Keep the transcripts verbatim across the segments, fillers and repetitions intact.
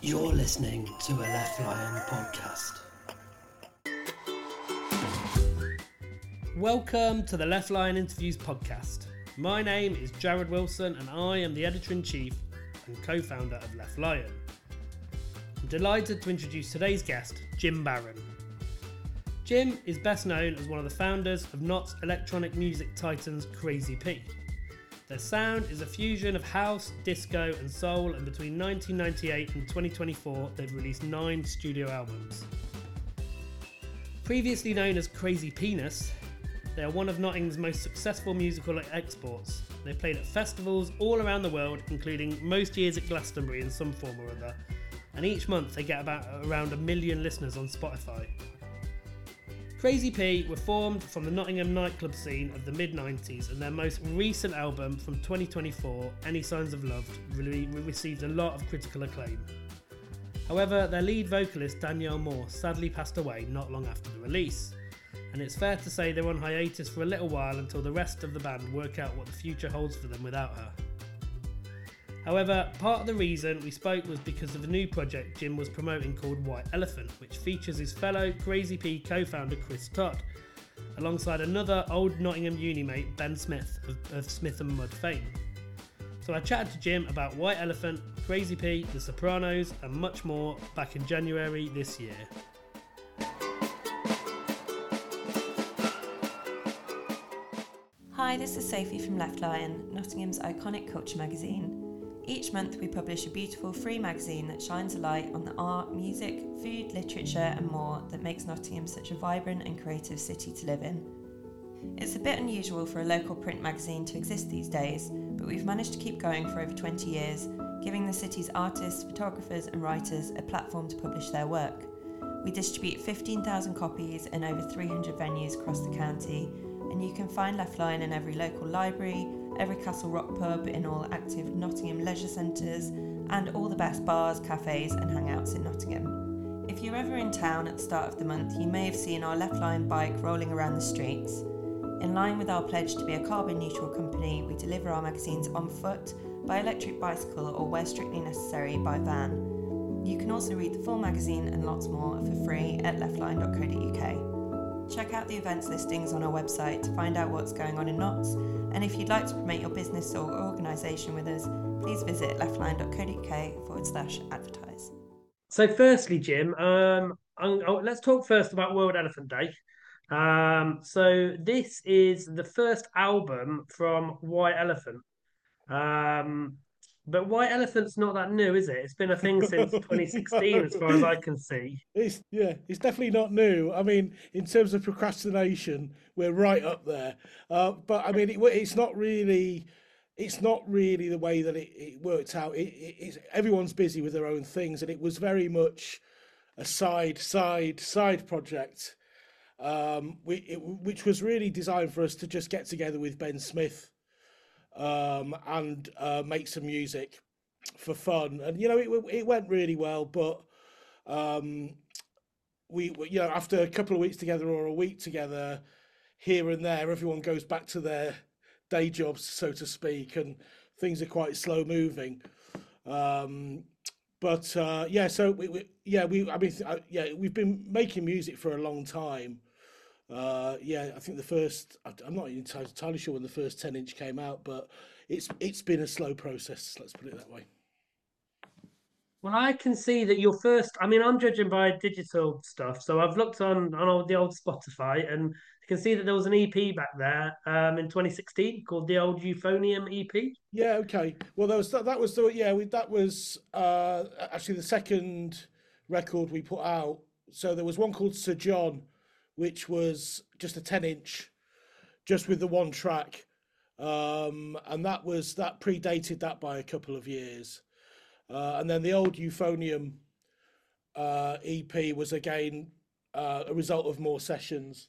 You're listening to a Left Lion podcast. Welcome to the Left Lion Interviews podcast. My name is Jared Wilson and I am the editor-in-chief and co-founder of Left Lion. I'm delighted to introduce today's guest, Jim Barron. Jim is best known as one of the founders of Notts electronic music titans Crazy P. Their sound is a fusion of house, disco and soul, and between nineteen ninety-eight and twenty twenty-four they've released nine studio albums. Previously known as Crazy Penis, they are one of Nottingham's most successful musical exports. They played at festivals all around the world, including most years at Glastonbury in some form or other, and each month they get about around a million listeners on Spotify. Crazy P were formed from the Nottingham nightclub scene of the mid nineties, and their most recent album from twenty twenty-four, Any Signs of Love, really received a lot of critical acclaim. However, their lead vocalist Danielle Moore sadly passed away not long after the release, and it's fair to say they're on hiatus for a little while until the rest of the band work out what the future holds for them without her. However, part of the reason we spoke was because of a new project Jim was promoting called White Elephant, which features his fellow Crazy P co-founder Chris Todd, alongside another old Nottingham uni mate Ben Smith of, of Smith and Mud fame. So I chatted to Jim about White Elephant, Crazy P, The Sopranos and much more back in January this year. Hi, this is Sophie from Left Lion, Nottingham's iconic culture magazine. Each month we publish a beautiful free magazine that shines a light on the art, music, food, literature and more that makes Nottingham such a vibrant and creative city to live in. It's a bit unusual for a local print magazine to exist these days, but we've managed to keep going for over twenty years, giving the city's artists, photographers and writers a platform to publish their work. We distribute fifteen thousand copies in over three hundred venues across the county, and you can find Left Lion in every local library, every Castle Rock pub, in all active Nottingham leisure centres, and all the best bars, cafes and hangouts in Nottingham. If you're ever in town at the start of the month, you may have seen our Left Lion bike rolling around the streets. In line with our pledge to be a carbon neutral company, we deliver our magazines on foot, by electric bicycle or where strictly necessary by van. You can also read the full magazine and lots more for free at left lion dot co dot uk. Check out the events listings on our website to find out what's going on in Notts, and if you'd like to promote your business or organisation with us, please visit left lion dot co dot uk forward slash advertise. So firstly, Jim, um, I'm, oh, let's talk first about World Elephant Day. Um, so this is the first album from White Elephant. Um, but White Elephant's not that new, is it? It's been a thing since twenty sixteen, no. As far as I can see. It's yeah, it's definitely not new. I mean, in terms of procrastination, we're right up there. Uh, but I mean, it, it's not really, it's not really the way that it, it worked out. It, it, it's, everyone's busy with their own things, and it was very much a side, side, side project, um, we, it, which was really designed for us to just get together with Ben Smith. Um, and uh, make some music for fun, and you know it it went really well. But um, we, you know, after a couple of weeks together or a week together, here and there, everyone goes back to their day jobs, so to speak, and things are quite slow moving. Um, but uh, yeah, so we, we yeah we I mean uh, yeah we've been making music for a long time. Uh, yeah, I think the first, I'm not entirely sure when the first ten inch came out, but it's it's been a slow process, let's put it that way. Well, I can see that your first, I mean, I'm judging by digital stuff, so I've looked on, on old, the old Spotify, and I can see that there was an E P back there um, in twenty sixteen called the old Euphonium E P. Yeah, okay. Well, that was, that, that was the, yeah, we, that was uh, actually the second record we put out. So there was one called Sir John, which was just a ten inch, just with the one track. Um, and that was, that predated that by a couple of years. Uh, and then the old Euphonium uh, E P was again uh, a result of more sessions.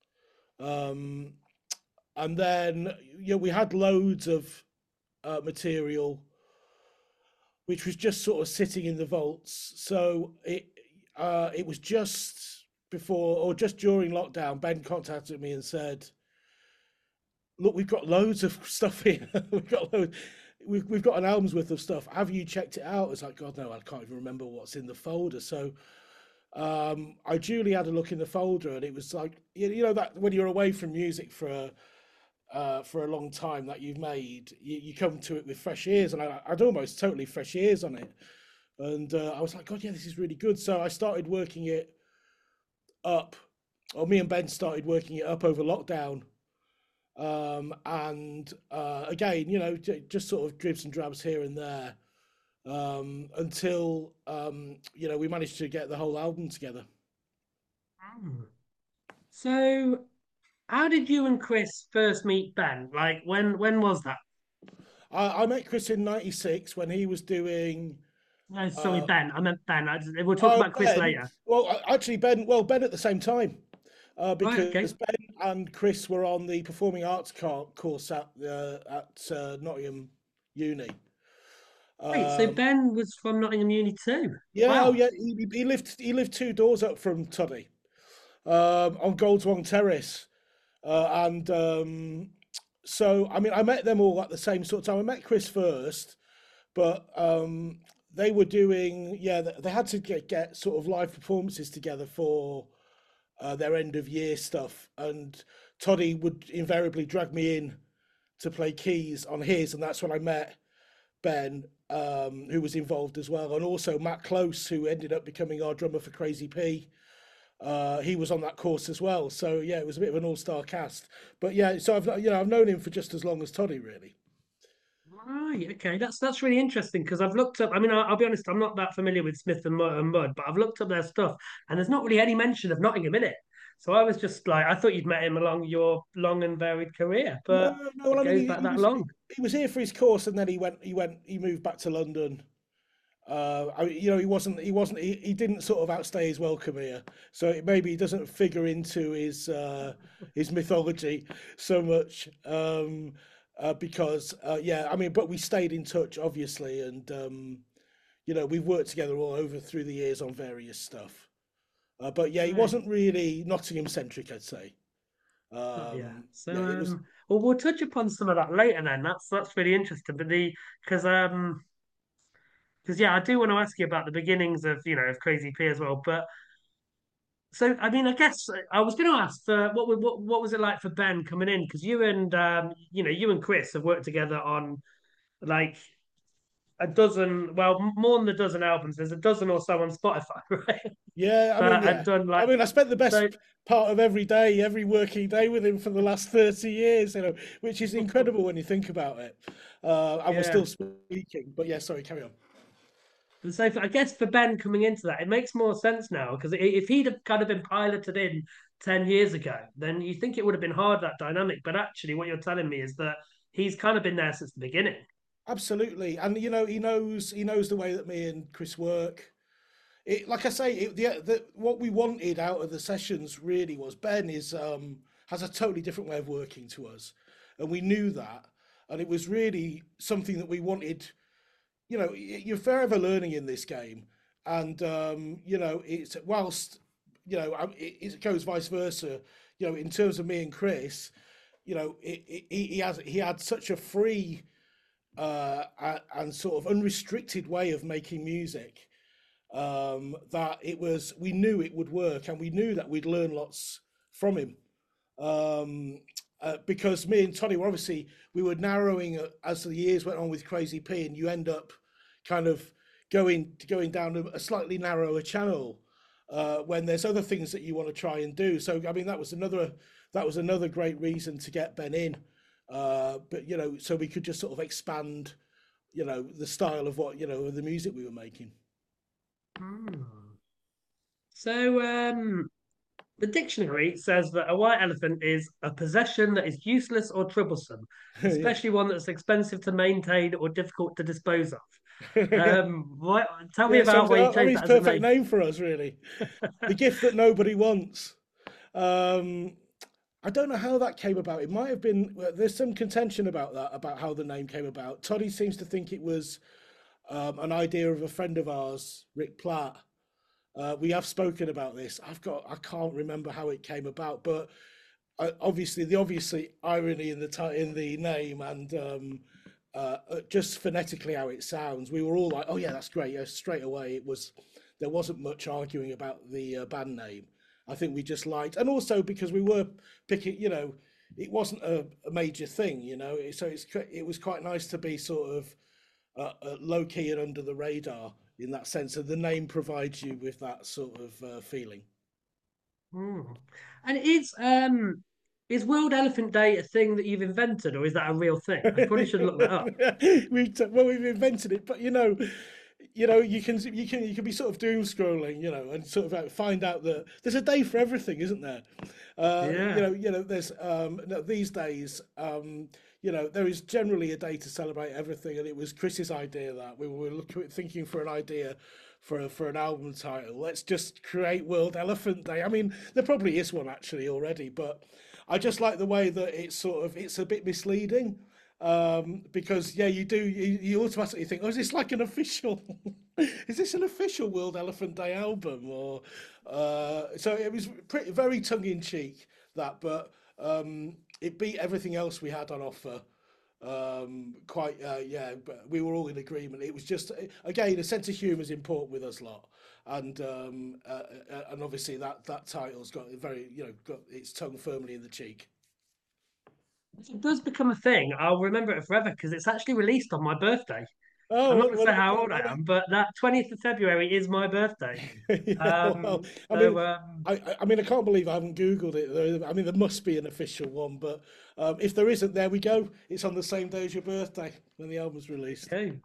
Um, and then, you know, we had loads of uh, material, which was just sort of sitting in the vaults. So it, uh, it was just before or just during lockdown, Ben contacted me and said, look, we've got loads of stuff here. we've got loads. we've we've got an album's worth of stuff. Have you checked it out? It's like, God, no, I can't even remember what's in the folder. So um, I duly had a look in the folder, and it was like, you you know, that when you're away from music for a uh, for a long time that you've made, you, you come to it with fresh ears, and I, I'd almost totally fresh ears on it. And uh, I was like, God, yeah, this is really good. So I started working it up, or me and Ben started working it up over lockdown. Um, and uh, again, you know, j- just sort of dribs and drabs here and there um, until, um, you know, we managed to get the whole album together. Hmm. So, how did you and Chris first meet Ben? Like, when when was that? I, I met Chris in ninety-six when he was doing. No, sorry, Uh, Ben. I meant Ben. I, we'll talk oh, about Chris Ben. later. Well, I- actually, Ben, well, Ben at the same time. Uh, Right. Okay. because Ben and Chris were on the performing arts car- course at uh, at uh, Nottingham Uni. Right. So Um, Ben was from Nottingham Uni too. yeah, oh Wow. yeah, he, he lived he lived two doors up from Tuddy, um, on Goldswong Terrace, uh, and um, so I mean I met them all at the same sort of time. I met Chris first, but um, they were doing yeah they they had to get get sort of live performances together for uh, their end of year stuff, and Toddy would invariably drag me in to play keys on his, and that's when I met Ben, um, who was involved as well, and also Matt Close, who ended up becoming our drummer for Crazy P. Uh, he was on that course as well. So yeah, it was a bit of an all-star cast. But yeah, so I've you know I've known him for just as long as Toddy, really. Right. Okay. That's that's really interesting because I've looked up. I mean, I'll, I'll be honest. I'm not that familiar with Smith and Mud, and Mud, but I've looked up their stuff, and there's not really any mention of Nottingham in it. So I was just like, I thought you'd met him along your long and varied career, No, but no. Well, it I mean, goes he, back he that was long. he was here for his course, and then he went he went he moved back to London. Uh, I, you know, he wasn't he wasn't he, he didn't sort of outstay his welcome here, so it, maybe he doesn't figure into his uh, his mythology so much. Um, uh, because uh, yeah, I mean, but we stayed in touch, obviously, and um, you know, we've worked together all over through the years on various stuff. Uh, but yeah, he Right. wasn't really Nottingham centric, I'd say. Got yeah. Um, So yeah, it was. um, well, we'll touch upon some of that later. Then that's that's really interesting. But the because um because yeah, I do want to ask you about the beginnings of you know of Crazy P as well. But so I mean, I guess uh, I was going to ask for what wa- what what was it like for Ben coming in? Because you and um you know you and Chris have worked together on like a dozen, well, m- more than a dozen albums. There's a dozen or so on Spotify, right? Yeah, I mean, But I've yeah. done I like mean, I spent the best so. part of every day, every working day with him for the last thirty years, you know, which is incredible when you think about it. Uh, and we're Yeah. still speaking. But yeah, sorry, carry on. And so for, I guess for Ben coming into that, it makes more sense now because if he'd have kind of been piloted in ten years ago, then you think it would have been hard, that dynamic. But actually, what you're telling me is that he's kind of been there since the beginning. Absolutely. And, you know, he knows he knows the way that me and Chris work. It, like I say, it, the, the what we wanted out of the sessions really was Ben is um, has a totally different way of working to us, and we knew that, and it was really something that we wanted. You know, you're forever learning in this game, and um, you know, it's whilst you know um, it, it goes vice versa. You know, in terms of me and Chris, you know, it, it, he he has he had such a free uh, and sort of unrestricted way of making music, um, that it was we knew it would work, and we knew that we'd learn lots from him. Um, uh, because me and Tony were obviously we were narrowing uh, as the years went on with Crazy P, and you end up kind of going going down a, a slightly narrower channel uh, when there's other things that you want to try and do. So I mean that was another that was another great reason to get Ben in, uh, but you know so we could just sort of expand, you know, the style of what you know of the music we were making. Hmm. So um, the dictionary says that a white elephant is a possession that is useless or troublesome, Yeah. especially one that's expensive to maintain or difficult to dispose of. Yeah. Um, what, tell me Yeah, so about why you I chose mean, it's that as a perfect name. name for us, really. The gift that nobody wants. Um, I don't know how that came about. It might have been. Well, there's some contention about that, about how the name came about. Toddy seems to think it was um, an idea of a friend of ours, Rick Platt. Uh, we have spoken about this. I've got. I can't remember how it came about, but uh, obviously the obviously irony in the ti in the name, and um, uh, uh, just phonetically how it sounds, we were all like, "Oh yeah, that's great." Yeah, straight away, it was there wasn't much arguing about the uh, band name. I think we just liked, and also because we were picking, you know, it wasn't a, a major thing, you know, so it's it was quite nice to be sort of uh, uh, low key and under the radar in that sense, and the name provides you with that sort of uh, feeling. Hmm. And is um is World Elephant Day a thing that you've invented, or is that a real thing? I probably should look that up. we've t- well, we've invented it, but you know, you know, you can you can you can be sort of doom scrolling, you know, and sort of uh, find out that there's a day for everything, isn't there? Uh, Yeah. You know, you know, there's um, no, these days, um, you know, there is generally a day to celebrate everything, and it was Chris's idea that we were looking, thinking for an idea for a, for an album title. Let's just create World Elephant Day. I mean, there probably is one actually already, but I just like the way that it's sort of it's a bit misleading um because yeah you do you, you automatically think, oh, is this like an official is this an official World Elephant Day album, or uh so it was pretty very tongue-in-cheek that, but um it beat everything else we had on offer um quite uh yeah, but we were all in agreement. It was just, again, a sense of humor is important with us lot, and um uh, uh, and obviously that that title's got very, you know, got its tongue firmly in the cheek. If it does become a thing, I'll remember it forever because it's actually released on my birthday. Oh I'm not well, going to well, say how okay, old I well, am, but that twentieth of February is my birthday. yeah, well, Um, I mean, so um, I, I I mean, I can't believe I haven't Googled it. There- I mean, there must be an official one, but um, if there isn't, there we go. It's on the same day as your birthday when the album's released. okay.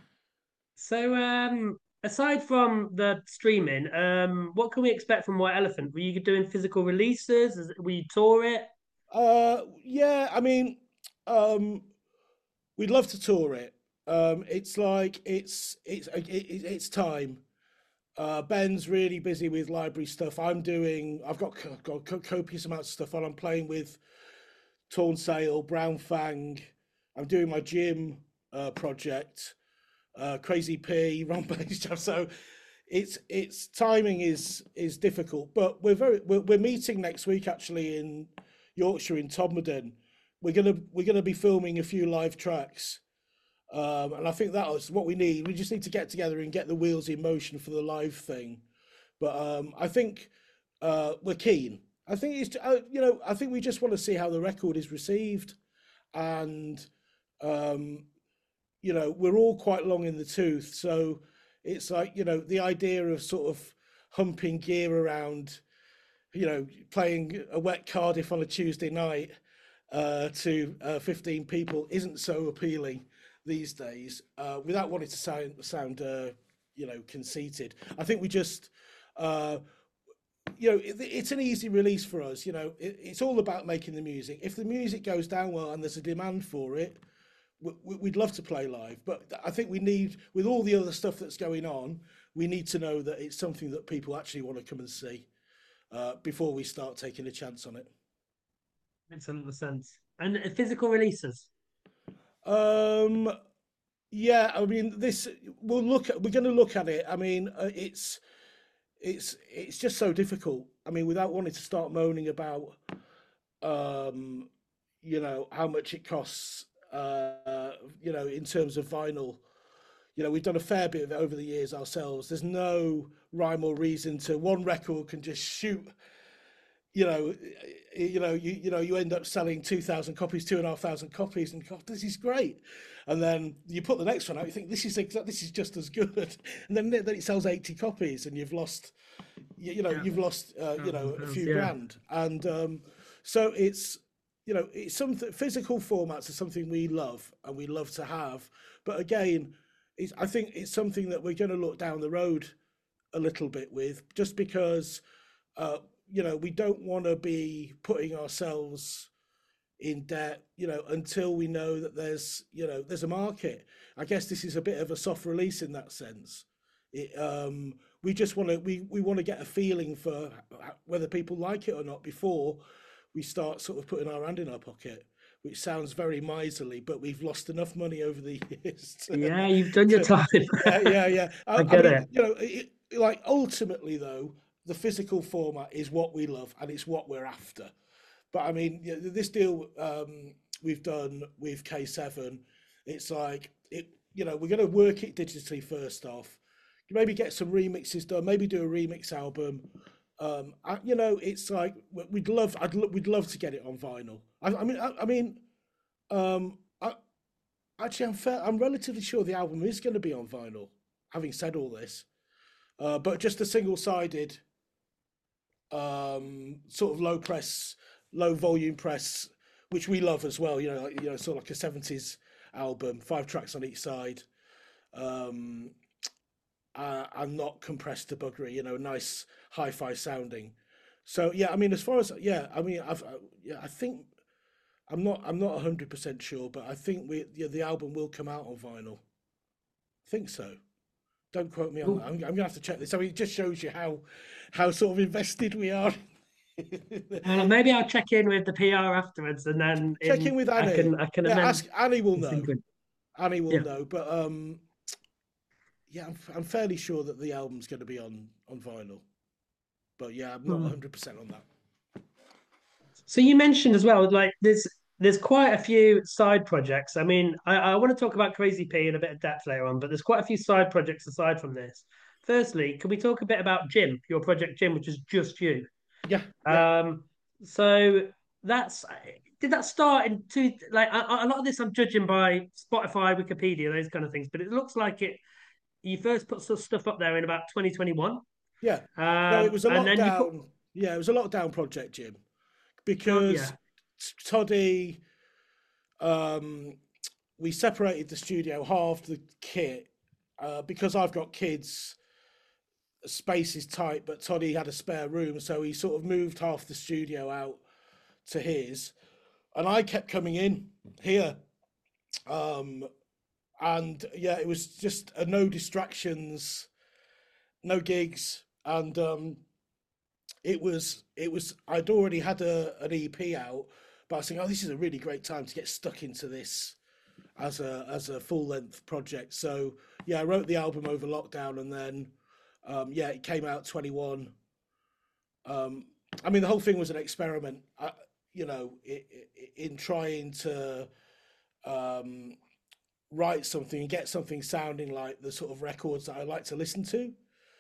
So um, aside from the streaming, um, what can we expect from White Elephant? Were you doing physical releases? Is- Will you tour it? Uh, yeah, I mean, um, we'd love to tour it. Um, it's like it's it's it, it, it's time. Uh, Ben's really busy with library stuff. I'm doing. I've got, co- got co- copious amounts of stuff on. I'm playing with Torn Sale, Brown Fang. I'm doing my gym uh, project. Uh, Crazy P, Ron Bass Jam. So it's it's timing is is difficult, but we're very we're, we're meeting next week actually in Yorkshire in Todmorden. We're gonna we're gonna be filming a few live tracks, um, and I think that is what we need. We just need to get together and get the wheels in motion for the live thing. But um, I think uh, we're keen. I think it's uh, you know, I think we just want to see how the record is received, and um, you know, we're all quite long in the tooth, so it's like, you know, the idea of sort of humping gear around, you know, playing a wet Cardiff on a Tuesday night uh, to uh, fifteen people isn't so appealing these days. Uh, without wanting to sound sound uh, you know, conceited, I think we just uh, you know, it, it's an easy release for us. You know, it, it's all about making the music. If the music goes down well and there's a demand for it, we'd love to play live, but I think we need, with all the other stuff that's going on, we need to know that it's something that people actually want to come and see uh, before we start taking a chance on it. Makes a lot of sense. And uh, physical releases. Um, yeah, I mean, this we'll look at. We're going to look at it. I mean, uh, it's it's it's just so difficult. I mean, without wanting to start moaning about, um, you know, how much it costs. Uh, you know, in terms of vinyl, you know, we've done a fair bit of it over the years ourselves. There's no rhyme or reason to one record can just shoot. You know, you know, you you know, you end up selling two thousand copies, two and a half thousand copies, and God, this is great. And then you put the next one out, you think this is exa- this is just as good, and then then it sells eighty copies, and you've lost, you, you know, Yeah. you've lost, uh, you know, a Pounds, few yeah. grand, and um, so it's, you know, it's something. Physical formats are something we love and we love to have, but again, it's, I think it's something that we're going to look down the road a little bit with, just because, uh, you know, we don't want to be putting ourselves in debt, you know, until we know that there's, you know, there's a market. I guess this is a bit of a soft release in that sense. It, um, we just want to, we, we want to get a feeling for whether people like it or not before we start sort of putting our hand in our pocket, which sounds very miserly, but we've lost enough money over the years. To, Yeah, you've done your to, time. yeah, yeah, yeah. I, I I get mean, it. you know, it, like ultimately though, the physical format is what we love and it's what we're after. But I mean, yeah, this deal um, we've done with K seven, It's like it, you know, we're going to work it digitally first off. Maybe get some remixes done. Maybe do a remix album. Um, I, you know, it's like we'd love. I'd lo- we'd love to get it on vinyl. I, I mean, I, I mean, um, I, actually, I'm fair, I'm relatively sure the album is going to be on vinyl. Having said all this, uh, but just a single-sided, um, sort of low press, low volume press, which we love as well. You know, like, you know, sort of like a seventies album, five tracks on each side, um, uh, and not compressed to buggery. You know, nice hi-fi sounding. So yeah, I mean, as far as yeah, I mean, I've uh, yeah, I think I'm not I'm not one hundred percent sure, but I think we yeah, the album will come out on vinyl. I think so. Don't quote me on that. I'm, I'm gonna have to check this. I mean, it just shows you how how sort of invested we are. Uh, maybe I'll check in with the P R afterwards, and then Check in in with I Annie. can I can Yeah, amend. ask Annie will in know. sync. Annie will Yeah. know. But um, yeah, I'm, I'm fairly sure that the album's going to be on on vinyl. But yeah, I'm not Hmm. one hundred percent on that. So you mentioned as well, like there's there's quite a few side projects. I mean, I, I want to talk about Crazy P in a bit of depth later on, but there's quite a few side projects aside from this. Firstly, can we talk a bit about Jim, your project Jim, which is just you? Yeah, yeah. Um, so that's did that start in two like a, a lot of this I'm judging by Spotify, Wikipedia, those kind of things, but it looks like it you first put some stuff up there in about twenty twenty-one. Yeah. No, it Um, was a and then you put lockdown. Yeah, it was a lockdown project, Jim, oh, because yeah. Toddy, um, we separated the studio, halved the kit, uh, because I've got kids. Space is tight, but Toddy had a spare room, so he sort of moved half the studio out to his, and I kept coming in here, um, and yeah, it was just a no distractions, no gigs, and um, it was it was I'd already had a an E P out, but I was thinking, oh, this is a really great time to get stuck into this as a as a full length project. So yeah, I wrote the album over lockdown, and then um, yeah, it came out twenty-one. Um, I mean, the whole thing was an experiment, uh, you know, i i in trying to um, write something and get something sounding like the sort of records that I like to listen to.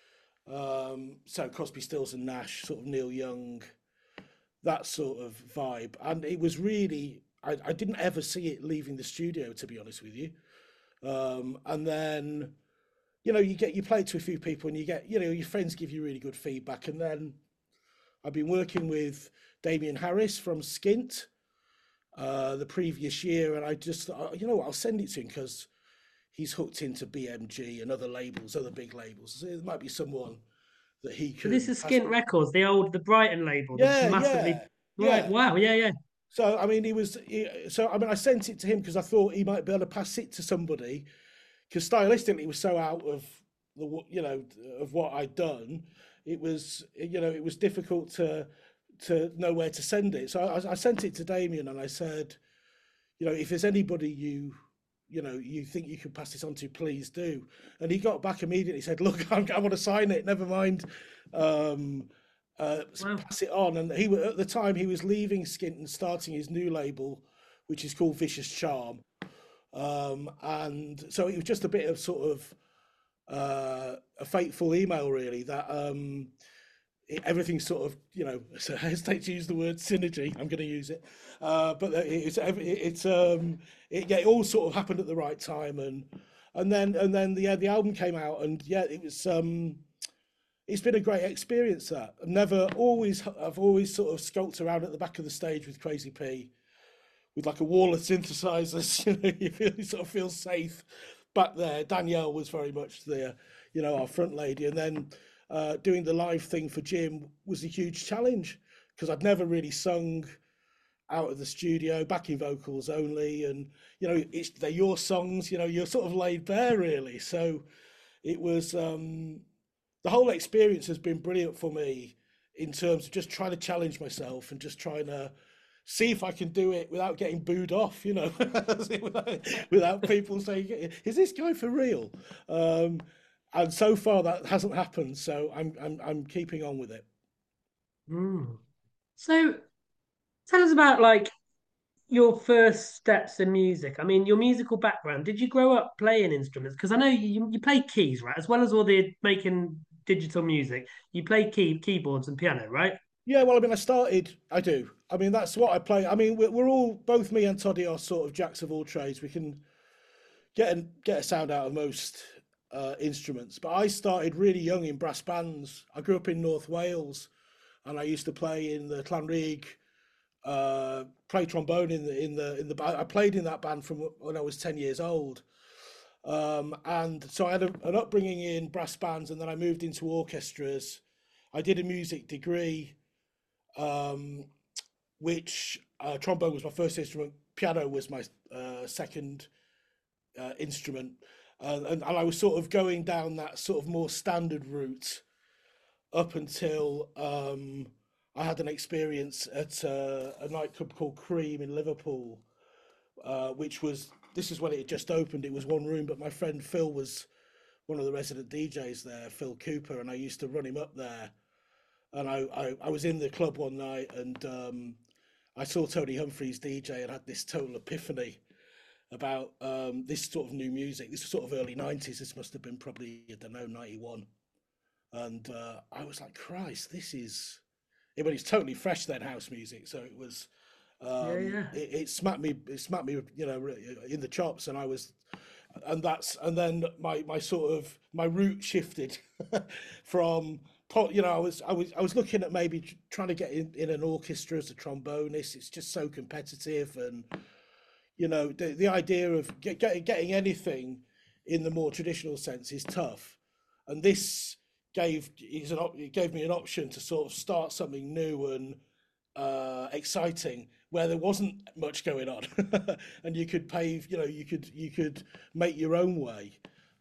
Um, so Crosby, Stills and Nash, sort of Neil Young, that sort of vibe. And it was really, I, I didn't ever see it leaving the studio, to be honest with you. Um, and then, you know, you get, you play it to a few people and you get, you know, your friends give you really good feedback. And then I've been working with Damien Harris from Skint uh, the previous year. And I just, uh, you know what, I'll send it to him because he's hooked into B M G and other labels, other big labels. So there might be someone that he So this can is pass Skint me. Records, the old the Brighton label, the Yeah, massively yeah, right. yeah. Wow, yeah, yeah. So I mean, he was. He, so I mean, I sent it to him because I thought he might be able to pass it to somebody, because stylistically it was so out of the w- you know of what I'd done. It was you know it was difficult to to know where to send it. So I, I sent it to Damien and I said, you know, if there's anybody you you know you think you could pass this on to, please do. And he got back immediately. He said, look, I'm, I want to sign it. Never mind. Um, uh, Wow. pass it on. And he wa- at the time he was leaving Skint and starting his new label, which is called Vicious Charm. Um, and so it was just a bit of sort of uh, a fateful email, really, that um, it, everything sort of, you know, so I hesitate to use the word synergy. I'm going to use it, uh, but it's it's um, it, yeah, it all sort of happened at the right time, and and then and then the yeah, the album came out, and yeah, it was um, it's been a great experience. That I've never always I've always sort of skulked around at the back of the stage with Crazy P, with like a wall of synthesizers. You know, you feel you sort of feel safe back there. Danielle was very much the, you know, our front lady, and then uh, doing the live thing for Jim was a huge challenge because I'd never really sung out of the studio, backing vocals only, and you know, it's they're your songs. You know, you're sort of laid bare really. So it was um, the whole experience has been brilliant for me in terms of just trying to challenge myself and just trying to see if I can do it without getting booed off, you know, without, without people saying, "Is this guy for real?" Um, and so far that hasn't happened, so I'm I'm I'm keeping on with it. Mm. So tell us about like your first steps in music? I mean, your musical background. Did you grow up playing instruments? Because I know you you play keys, right? As well as all the making digital music, you play key keyboards and piano, right? Yeah, well, I mean, I started. I do. I mean, that's what I play. I mean, we're, we're all both me and Toddy are sort of jacks of all trades. We can get and get a sound out of most uh, instruments. But I started really young in brass bands. I grew up in North Wales, and I used to play in the Clanrig, uh, play trombone in the in the in the. ba- I played in that band from when I was ten years old. Um, and so I had a, an upbringing in brass bands, and then I moved into orchestras. I did a music degree, um, which uh, trombone was my first instrument, piano was my uh, second uh, instrument, uh, and, and I was sort of going down that sort of more standard route up until um, I had an experience at uh, a nightclub called Cream in Liverpool, uh, which was this is when it had just opened. It was one room, but my friend Phil was one of the resident D Js there, Phil Cooper, and I used to run him up there. And I, I, I was in the club one night, and um, I saw Tony Humphries D J and had this total epiphany about um, this sort of new music. This was sort of early nineties. This must have been probably, I don't know, ninety-one. And uh, I was like, Christ, this is. I mean, it's totally fresh then, house music. So it was. Yeah, Um, yeah. it, it smacked me. It smacked me, you know, in the chops, and I was, and that's, and then my my sort of my route shifted from, you know, I was I was I was looking at maybe trying to get in, in an orchestra as a trombonist. It's just so competitive, and you know, the the idea of get, getting getting anything in the more traditional sense is tough, and this gave is an op- it gave me an option to sort of start something new and uh, exciting where there wasn't much going on, and you could pave, you know, you could you could make your own way.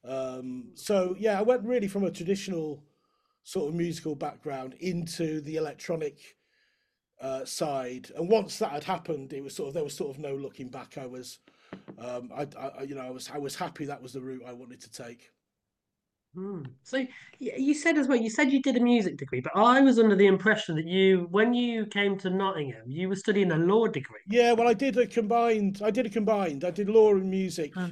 Um, so yeah, I went really from a traditional sort of musical background into the electronic uh, side, and once that had happened, it was sort of there was sort of no looking back. I was, um, I, I, you know, I was I was happy that was the route I wanted to take. Hmm. So y- you said as well, you said you did a music degree, but I was under the impression that you, when you came to Nottingham, you were studying a law degree. Yeah, well, I did a combined. I did a combined. I did law and Uh, music,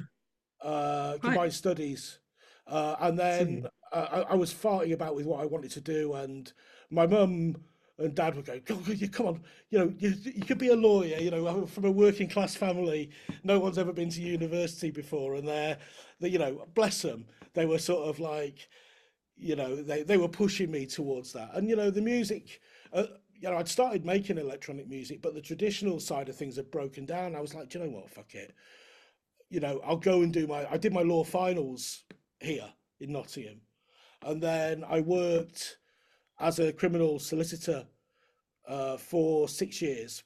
uh, right. combined studies, uh, and then So, uh, I, I was farting about with what I wanted to do, and my mum and dad would go, "Come on, you come on, you know, you, you could be a lawyer. You know, I'm from a working class family. No one's ever been to university before, and they're, they, you know, bless them. They were sort of like, you know, they they were pushing me towards that, and you know, the music. Uh, you know, I'd started making electronic music, but the traditional side of things had broken down. I was like, do you know what? Fuck it. You know, I'll go and do my. I did my law finals here in Nottingham, and then I worked as a criminal solicitor uh, for six years,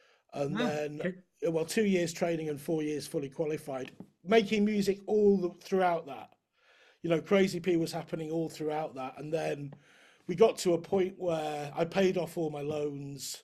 and wow. then Okay. uh, well, two years training and four years fully qualified, making music all the, throughout that. You know, Crazy P was happening all throughout that, and then we got to a point where I paid off all my loans,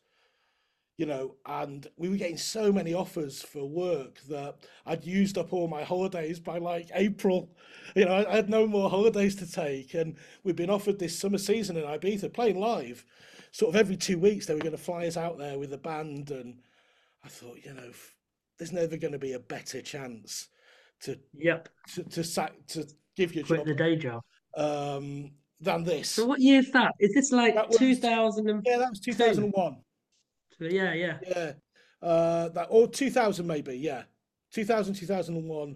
you know, and we were getting so many offers for work that I'd used up all my holidays by like April. You know, I, I had no more holidays to take, and we'd been offered this summer season in Ibiza, playing live. Sort of every two weeks, they were going to fly us out there with a band, and I thought, you know, there's never going to be a better chance to Yep. to to sack to give your Quit job the day job. um, than So this. what year is that? Is this like That was two thousand two? yeah, that was two thousand one. So yeah, yeah. Yeah, uh, that or two thousand maybe. Yeah, two thousand two thousand one.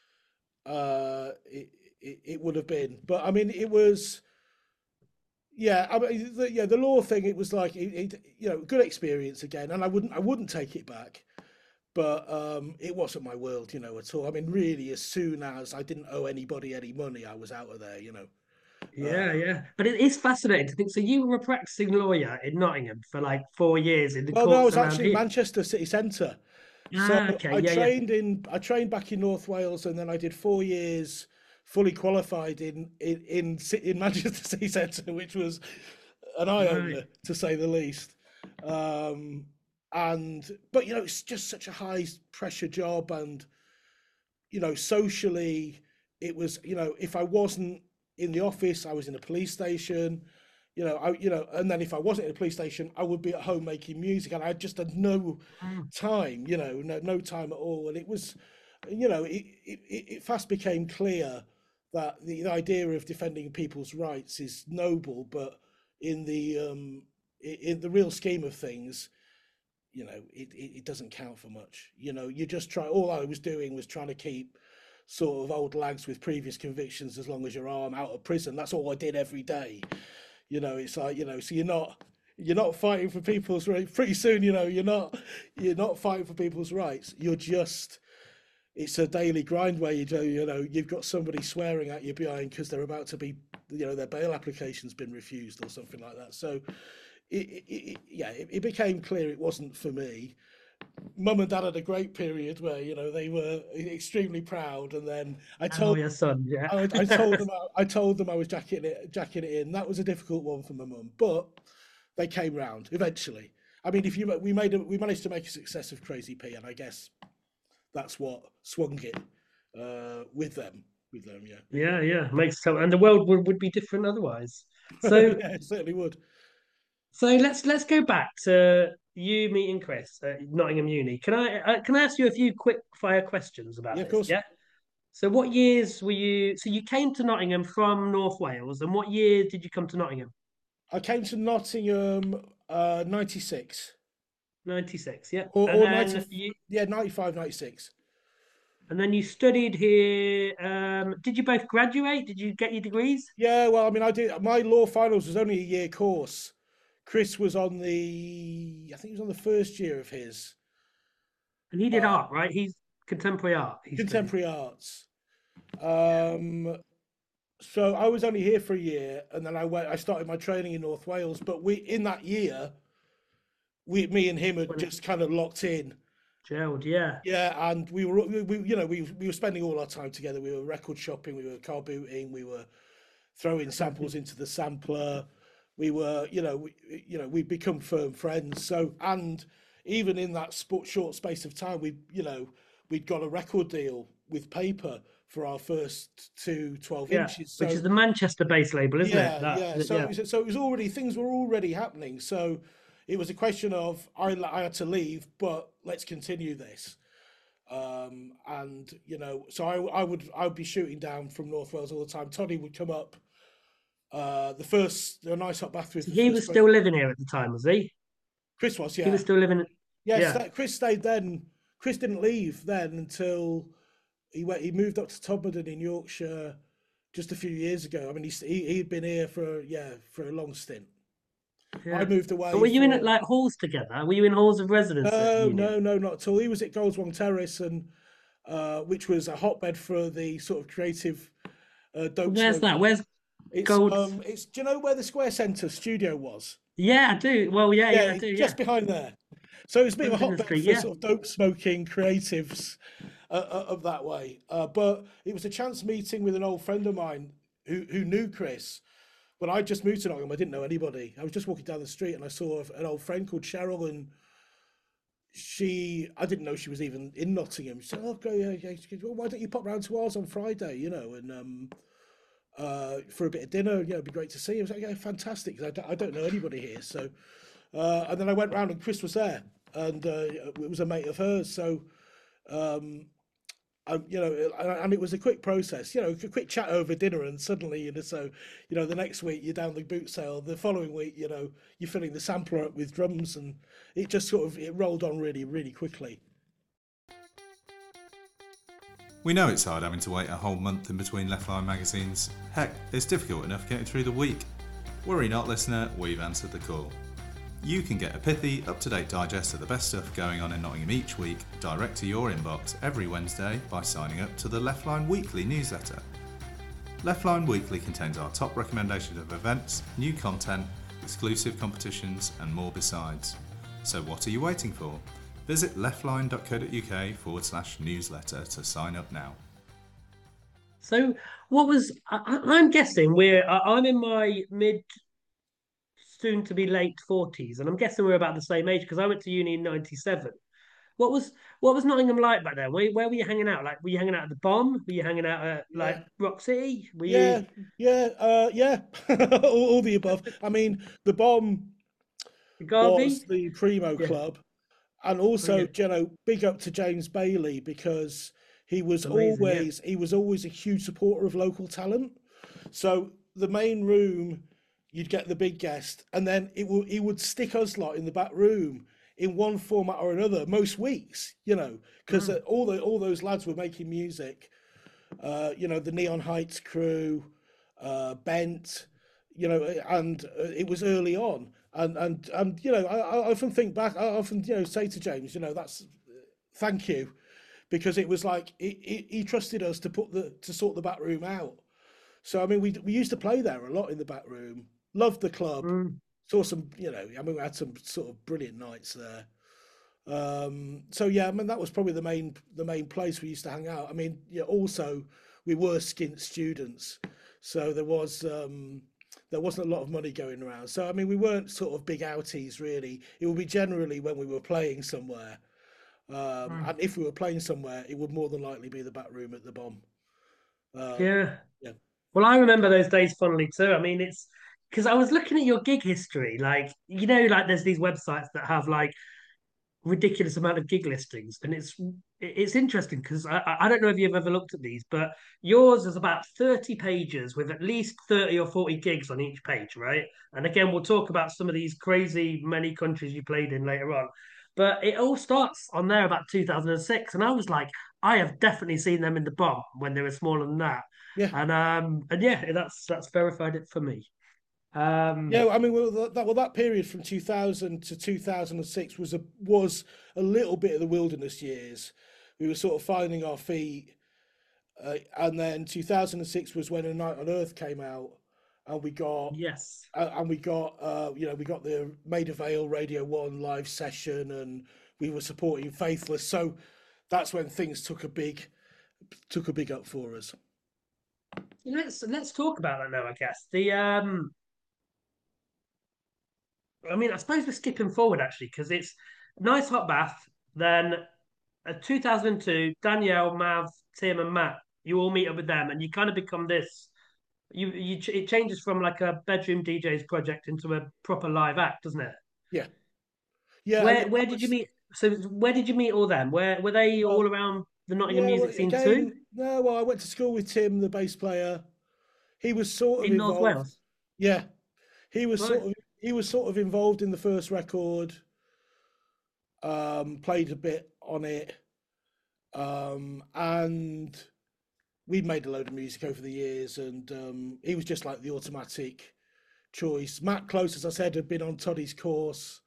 Uh, it, it it would have been, but I mean, it was yeah. I mean, the, yeah, the law thing. It was like it, it, you know, good experience again, and I wouldn't I wouldn't take it back. But um, it wasn't my world, you know, at all. I mean, really, as soon as I didn't owe anybody any money, I was out of there, you know. Uh, Yeah, yeah. But it is fascinating to think. So you were a practicing lawyer in Nottingham for like four years in the well, no, I courts was around actually in here. Manchester city centre. So Ah, okay. I Yeah, yeah. trained in I trained back in North Wales, and then I did four years fully qualified in in in, Ci- in Manchester City Centre, which was an eye Right. opener to say the least. Um, and but you know, it's just such a high pressure job, and you know, socially, it was, you know, if I wasn't in the office, I was in a police station. You know, I, you know, and then if I wasn't in a police station, I would be at home making music, and I just had no Mm. time, you know, no no time at all. And it was, you know, it it, it fast became clear that the, the idea of defending people's rights is noble, but in the um in the real scheme of things, you know, it, it, it doesn't count for much. You know, you just try. All I was doing was trying to keep sort of old lags with previous convictions as long as your arm out of prison. That's all I did every day. You know, it's like, you know, so you're not you're not fighting for people's rights. Pretty soon, you know, you're not you're not fighting for people's rights. You're just it's a daily grind where you do, you know, you've got somebody swearing at you behind because they're about to be, you know, their bail application's been refused or something like that. So it, it, it yeah, it, it became clear it wasn't for me. Mum and Dad had a great period where, you know, they were extremely proud, and then I And told your son, yeah. I, I told them I, I told them I was jacking it jacking it in. That was a difficult one for my mum, but they came round eventually. I mean, if you we made a, we managed to make a success of Crazy P, and I guess that's what swung it uh, with them. With them, yeah. Yeah, yeah, makes sense. And the world would, would be different otherwise. So, Yeah, it certainly would. so let's let's go back to you meeting Chris at Nottingham Uni. Can I uh, can I ask you a few quick fire questions about Yeah, of this? course. Yeah. So, what years were you? So, you came to Nottingham from North Wales, and what year did you come to Nottingham? I came to Nottingham uh, ninety-six ninety-six, yeah. or, And or ninety, then you yeah, ninety-five, ninety-six. and then you studied here. Um, did you both graduate? Did you get your degrees? Yeah, well, I mean, I did. My law finals was only a year course. Chris was on the, I think he was on the first year of his And he did uh, art, right? He's contemporary art. He studied. contemporary arts. Yeah. Um, so I was only here for a year, and then I went. I started my training in North Wales. But we, in that year, we, me and him had When it just kind of locked in. gelled, yeah. Yeah, and we were, we, we, you know, we we were spending all our time together. We were record shopping, we were car booting, we were throwing samples into the sampler. We were, you know, we, you know, we'd become firm friends. So, and even in that sport, short space of time, we, you know, we'd got a record deal with Paper for our first two twelve Yeah, inches. which So is the Manchester-based label, isn't it? yeah, That, yeah. that- So yeah. it was, so it was already things were already happening. So it was a question of I, I had to leave, but let's continue this. Um, and you know, so I, I would I would be shooting down from North Wales all the time. Toddy would come up. Uh, the first the nice hot bath with So the he first was break. still living here at the time, was he? Chris was, He was yeah, still living. yes. Yeah, That Chris stayed then. Chris didn't leave then until he went. He moved up to Todmorden in Yorkshire just a few years ago. I mean, he he he'd been here for yeah for a long stint. I yeah. moved And away were you in at for like halls together? Were you in halls of residence at no uni? no no not at all. He was at Goldswong Terrace and uh, which was a hotbed for the sort of creative uh, dope Where's that? smoking. Where's It's Gold's? um it's do you know where the Square Centre studio was? Yeah, I do. Well, yeah, Yeah, yeah, I it's do. Yeah, just behind there. So it's a bit of a Wimbledon hotbed Street. for Yeah, sort of dope smoking creatives uh, uh, of that way. Uh, but it was a chance meeting with an old friend of mine who who knew Chris. But I just moved to Nottingham. I didn't know anybody. I was just walking down the street and I saw an old friend called Cheryl, and she I didn't know she was even in Nottingham. She said, "Oh, go yeah, yeah." She goes, well, why don't you pop round to ours on Friday? You know, and um, uh, for a bit of dinner. You know, it'd be great to see you. I was like, yeah, fantastic. 'Cause I don't, I don't know anybody here. So, uh, and then I went round and Chris was there, and uh, it was a mate of hers. So, um, I, you know, and and it was a quick process. You know, a quick chat over dinner, and suddenly, you know, so you know, the next week you're down the boot sale. The following week, you know, you're filling the sampler up with drums, and it just sort of it rolled on really, really quickly. We know it's hard having to wait a whole month in between Left Line magazines. Heck, it's difficult enough getting through the week. Worry not, listener, we've answered the call. You can get a pithy, up-to-date digest of the best stuff going on in Nottingham each week, direct to your inbox every Wednesday by signing up to the Left Line Weekly newsletter. Left Line Weekly contains our top recommendations of events, new content, exclusive competitions and more besides. So what are you waiting for? Visit leftline.co.uk forward slash newsletter to sign up now. So, what was I, I- I'm guessing we're I- I'm in my mid, soon to be late forties, and I'm guessing we're about the same age because I went to uni in ninety-seven. What was what was Nottingham like back then? Where, where were you hanging out? Like, were you hanging out at the Bomb? Were you hanging out at like Yeah, Rock City? Were yeah, you yeah, uh, yeah. all, all the above. I mean, the Bomb the was Garvey? the primo Yeah. club, and Oh also, yeah. you know, big up to James Bailey because he was Amazing. Yeah. always he was always a huge supporter of local talent. So the main room, you'd get the big guest, and then it would he would stick us lot in the back room in one format or another most weeks, you know, because Mm. all the all those lads were making music. Uh, you know, the Neon Heights crew, uh, Bent, you know, and uh, it was early on, and and and you know, I, I often think back, I often you know say to James, you know, that's thank you, because it was like he, he, he trusted us to put the to sort the back room out. So I mean, we we used to play there a lot in the back room. Loved the club. Mm. Saw some, you know, I mean, we had some sort of brilliant nights there. Um, so yeah, I mean, that was probably the main the main place we used to hang out. I mean, yeah, also we were skint students, so there was um, there wasn't a lot of money going around. So I mean, we weren't sort of big outies really. It would be generally when we were playing somewhere, um, Mm. and if we were playing somewhere, it would more than likely be the back room at the Bomb. Uh, Yeah. yeah, Well, I remember those days fondly too. I mean, it's because I was looking at your gig history. Like, you know, like there's these websites that have like ridiculous amount of gig listings, and it's it's interesting because I I don't know if you've ever looked at these, but yours is about thirty pages with at least thirty or forty gigs on each page, right? And again, we'll talk about some of these crazy many countries you played in later on. But it all starts on there about two thousand six, and I was like, I have definitely seen them in the Bomb when they were smaller than that, yeah. and um, and yeah, that's that's verified it for me. Um, Yeah, I mean, well, that well, that period from two thousand to two thousand six was a was a little bit of the wilderness years. We were sort of finding our feet, uh, and then two thousand six was when A Night on Earth came out, and we got yes. uh, and we got uh, you know we got the Maida Vale Radio One live session, and we were supporting Faithless. So that's when things took a big took a big up for us. Let's let's talk about that now, I guess. The um I mean, I suppose we're skipping forward actually because it's Nice Hot Bath, then uh, two thousand two, Danielle, Mav, Tim, and Matt. You all meet up with them, and you kind of become this. You you it changes from like a bedroom D J's project into a proper live act, doesn't it? Yeah, yeah, and Where that where did you was meet? So where did you meet all them? Where were they all well, around the Nottingham yeah. Well, music scene too? again, no. Well, I went to school with Tim, the bass player. He was sort of In North involved. Wales, Yeah, he was right? sort of he was sort of involved in the first record. Um, played a bit on it, um, and we'd made a load of music over the years, and um, he was just like the automatic choice. Matt Close, as I said, had been on Toddy's course.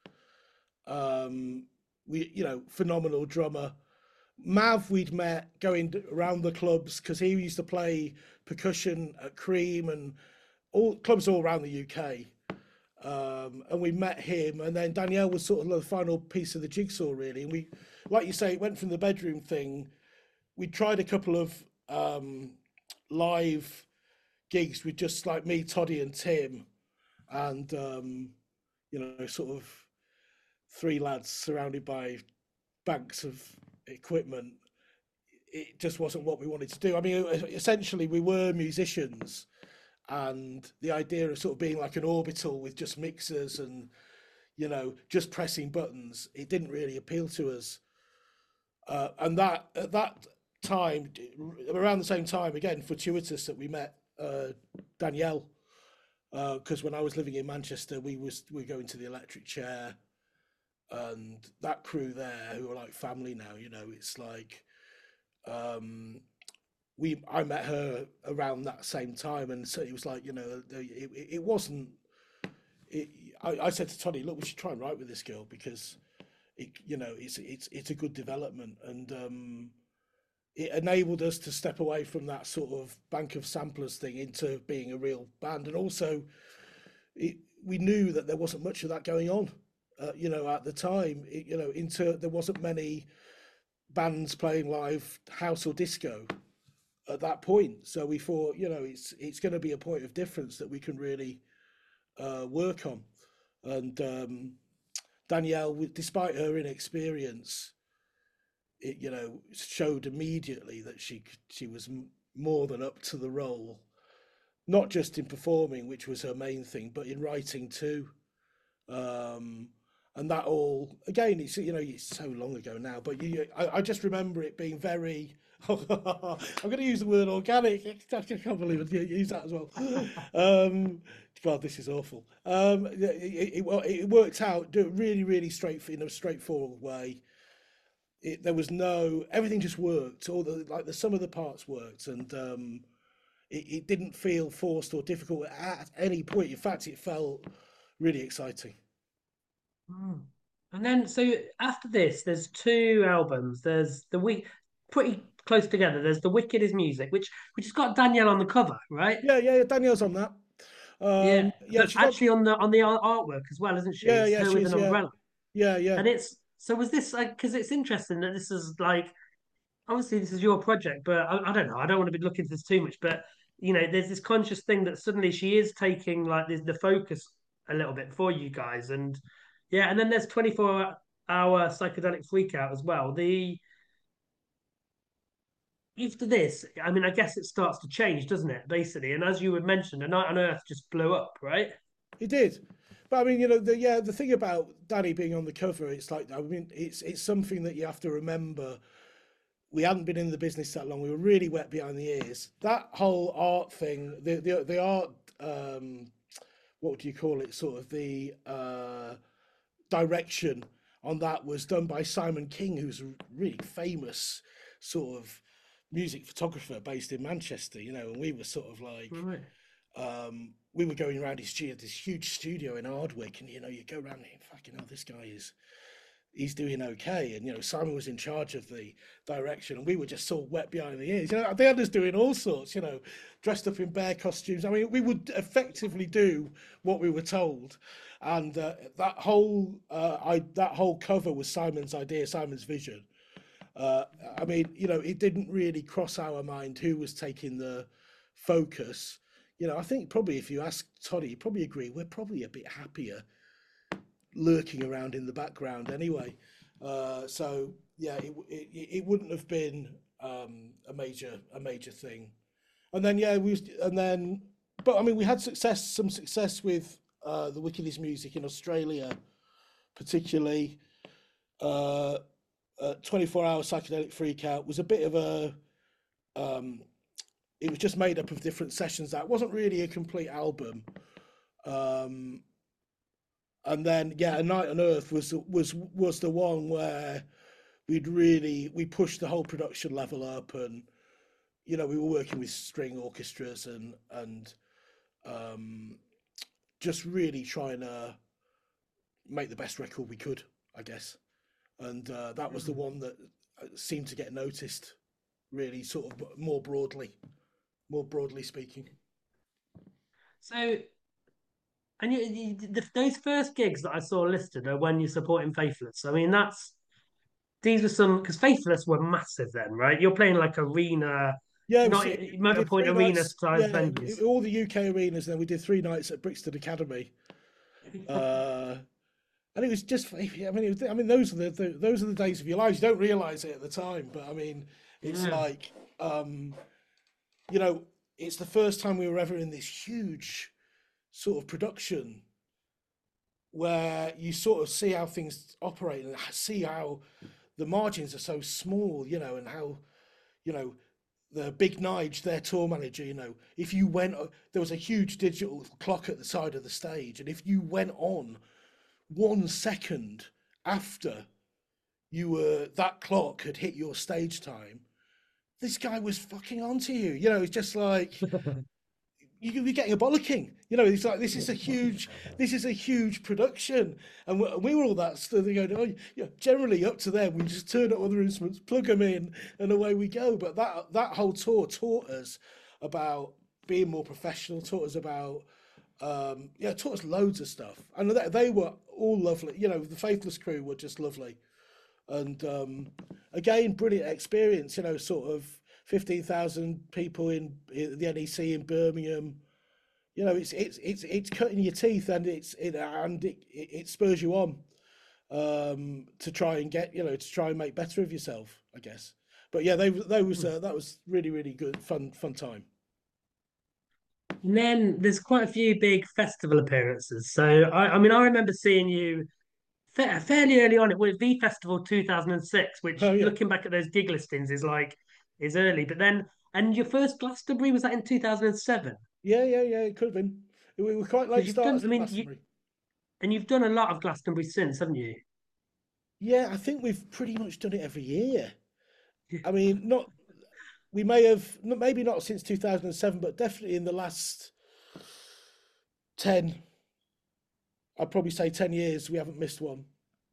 Um, we, you know, phenomenal drummer. Mav, we'd met going d- around the clubs because he used to play percussion at Cream and all clubs all around the U K. Um, and we met him, and then Danielle was sort of the final piece of the jigsaw, really. And we, like you say, it went from the bedroom thing. We tried a couple of um, live gigs with just like me, Toddy, and Tim, and um, you know, sort of three lads surrounded by banks of equipment. It just wasn't what we wanted to do. I mean, essentially, we were musicians, and the idea of sort of being like an orbital with just mixers and you know just pressing buttons, it didn't really appeal to us. Uh, and that at that time, around the same time, again, fortuitous that we met uh, Danielle, because uh, when I was living in Manchester, we was we were going to the Electric Chair, and that crew there who are like family now. You know, it's like um, we I met her around that same time, and so it was like you know it, it, it wasn't. It, I, I said to Tony, look, we should try and write with this girl because it you know it's it's it's a good development, and um, it enabled us to step away from that sort of bank of samplers thing into being a real band, and also it, we knew that there wasn't much of that going on. Uh, you know, at the time, it, you know, into there wasn't many bands playing live house or disco at that point. So we thought, you know, it's it's going to be a point of difference that we can really uh, work on. And um, Danielle, despite her inexperience, it, you know, showed immediately that she she was more than up to the role, not just in performing, which was her main thing, but in writing too. Um, and that all, again, it's, you know, it's so long ago now, but you, I, I just remember it being very, I'm going to use the word organic. I can't believe it. Use that as well. Um, God, this is awful. Um, it, it, it worked out really, really straight in a straightforward way. It, there was no, everything just worked. All the like the some of the parts worked, and um, it, it didn't feel forced or difficult at any point. In fact, it felt really exciting. Mm. And then, so after this, there's two albums. There's the week pretty close together. There's The Wicked Is Music, which which has got Danielle on the cover, right? Yeah, yeah, yeah, Danielle's on that. Yeah, Um, yeah, but she got, actually on the on the art- artwork as well, isn't she? yeah, It's yeah, her she with is, an yeah, umbrella, yeah, yeah. and it's so was this like because it's interesting that this is like obviously this is your project, but I, I don't know. I don't want to be looking into this too much, but you know, there's this conscious thing that suddenly she is taking like the, the focus a little bit for you guys, and yeah, and then there's twenty-four hour psychedelic freakout as well. The after this, I mean, I guess it starts to change, doesn't it? Basically, and as you had mentioned, A Night on Earth just blew up, right? It did. But I mean, you know, the yeah, the thing about Danny being on the cover, it's like, I mean, it's it's something that you have to remember. We hadn't been in the business that long. We were really wet behind the ears. That whole art thing, the the the art, um, what do you call it? Sort of the uh, direction on that was done by Simon King, who's a really famous sort of music photographer based in Manchester. You know, and we were sort of like. Right. Um, we were going around his studio, this huge studio in Ardwick, and you know, you go around and fucking hell, this guy is, he's doing okay. And you know, Simon was in charge of the direction, and we were just so wet behind the ears. You know, they had us doing all sorts, you know, dressed up in bear costumes. I mean, we would effectively do what we were told, and uh, that whole, uh, I that whole cover was Simon's idea, Simon's vision. Uh, I mean, you know, it didn't really cross our mind who was taking the focus. You know, I think probably if you ask Toddy, he'd probably agree, we're probably a bit happier lurking around in the background anyway. Uh, so yeah, it, it it wouldn't have been um, a major a major thing. And then yeah, we was, and then, but I mean, we had success, some success with uh, the Wicked Is Music in Australia, particularly. Uh, uh, twenty-four hour psychedelic freakout was a bit of a. Um, It was just made up of different sessions. That wasn't really a complete album. Um, and then, yeah, A Night on Earth was was was the one where we'd really we pushed the whole production level up, and you know we were working with string orchestras and and um, just really trying to make the best record we could, I guess. And uh, that was the one that seemed to get noticed, really, sort of more broadly. More broadly speaking. So, and you, you, the, those first gigs that I saw listed are when you're supporting Faithless. I mean, that's these were some because Faithless were massive then, right? You're playing like arena, Yeah, not we, we Motor did Point three arena nights, size yeah, venues. all the U K arenas. And then we did three nights at Brixton Academy, uh, and it was just. I mean, it was, I mean, those are the, the those are the days of your lives. You don't realise it at the time, but I mean, it's Yeah. like. Um, You know, it's the first time we were ever in this huge sort of production where you sort of see how things operate and see how the margins are so small, you know, and how, you know, the big Nige, their tour manager, you know, if you went, there was a huge digital clock at the side of the stage, and if you went on one second after you were, that clock had hit your stage time, this guy was fucking onto you. You know, it's just like you could be getting a bollocking. You know, it's like this is a huge, this is a huge production, and we, we were all that stuff. Going, oh, yeah. Generally up to then, we just turn up other instruments, plug them in, and away we go. But that that whole tour taught us about being more professional. Taught us about, um, yeah, taught us loads of stuff, and they, they were all lovely. You know, the Faithless crew were just lovely. And um, again, brilliant experience. You know, sort of fifteen thousand people in, in the N E C in Birmingham. You know, it's it's it's it's cutting your teeth, and it's it and it, it, it spurs you on. um, to try and get, you know, to try and make better of yourself, I guess. But yeah, they they was uh, that was really really good fun fun time. And then there's quite a few big festival appearances. So I, I mean, I remember seeing you fa fairly early on. It was V Festival two thousand six, which Oh yeah, looking back at those gig listings is like is early. But then, and your first Glastonbury was that in two thousand seven? yeah, yeah, yeah. It could have been. We were quite late Because you've done, starters I at mean, you Glastonbury. and you've done a lot of Glastonbury since, haven't you? Yeah, I think we've pretty much done it every year. Yeah. I mean, not we may have maybe not since two thousand seven, but definitely in the last ten. I'd probably say ten years we haven't missed one.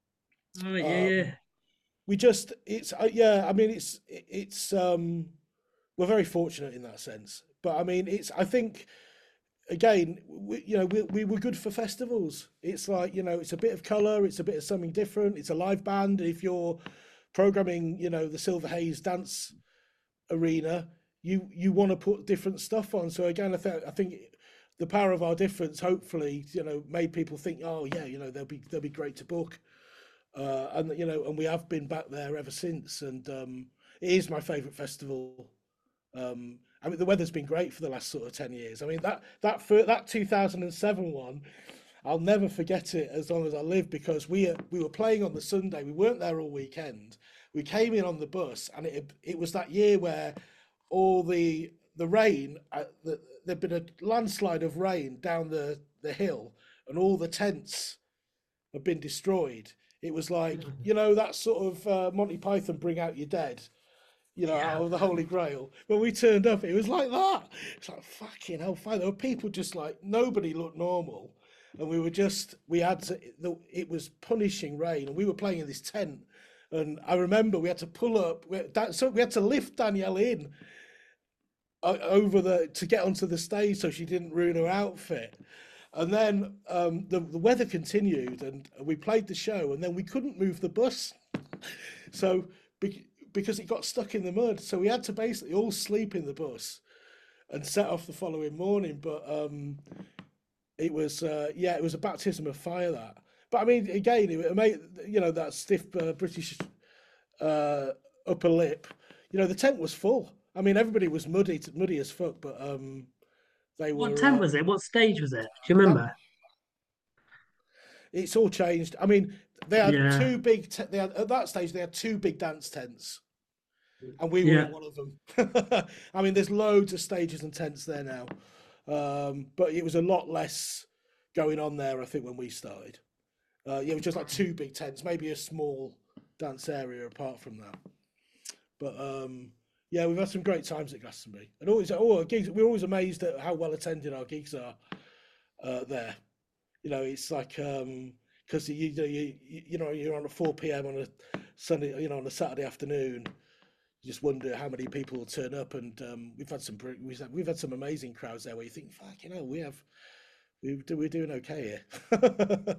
Oh yeah, Um, yeah. we just it's uh, yeah. I mean, it's it's um we're very fortunate in that sense. But I mean, it's I think again, we, you know, we we were good for festivals. It's like, you know, it's a bit of color, it's a bit of something different. It's a live band. If you're programming, you know, the Silver Haze dance arena, you you want to put different stuff on. So again, I think I think the power of our difference, hopefully, you know, made people think, oh yeah, you know, they'll be they'll be great to book. Uh, and you know, and we have been back there ever since. And um, it is my favourite festival. Um, I mean, the weather's been great for the last sort of ten years. I mean, that that for that two thousand seven one, I'll never forget it as long as I live, because we we were playing on the Sunday. We weren't there all weekend. We came in on the bus, and it it was that year where all the the rain, uh, the, there'd been a landslide of rain down the the hill, and all the tents had been destroyed. It was like, you know, that sort of uh, Monty Python, Bring Out Your Dead, you know, Yeah. out of the Holy Grail. When we turned up, it was like that. It's like, fucking hell, fine. There were people just like, nobody looked normal. And we were just, we had to, it was punishing rain. And we were playing in this tent. And I remember we had to pull up, we had, so we had to lift Danielle in uh, over the, to get onto the stage so she didn't ruin her outfit. And then um, the, the weather continued, and we played the show, and then we couldn't move the bus. So, be, because it got stuck in the mud. So we had to basically all sleep in the bus and set off the following morning. But um, it was, uh, yeah, it was a baptism of fire, that. But I mean, again, it made, you know, that stiff uh, British uh, upper lip. You know, the tent was full. I mean, everybody was muddy, muddy as fuck, but um, they What were. tent Uh, was it? What stage was it? Do you that remember? it's all changed. I mean, they had Yeah. two big. Te- they had at that stage they had two big dance tents, and we were Yeah. in one of them. I mean, there's loads of stages and tents there now, um, but it was a lot less going on there, I think, when we started. Uh, yeah, it was just like two big tents, maybe a small dance area apart from that. But um, yeah, we've had some great times at Glastonbury, and always, oh, our gigs. We're always amazed at how well attended our gigs are uh, there. You know, it's like um 'cause you, you you you know, you're on a four p m on a Sunday, you know, on a Saturday afternoon. You just wonder how many people will turn up, and um, we've had some br- we've had, we've had some amazing crowds there where you think, fuck, you know, we have we do we're doing okay here.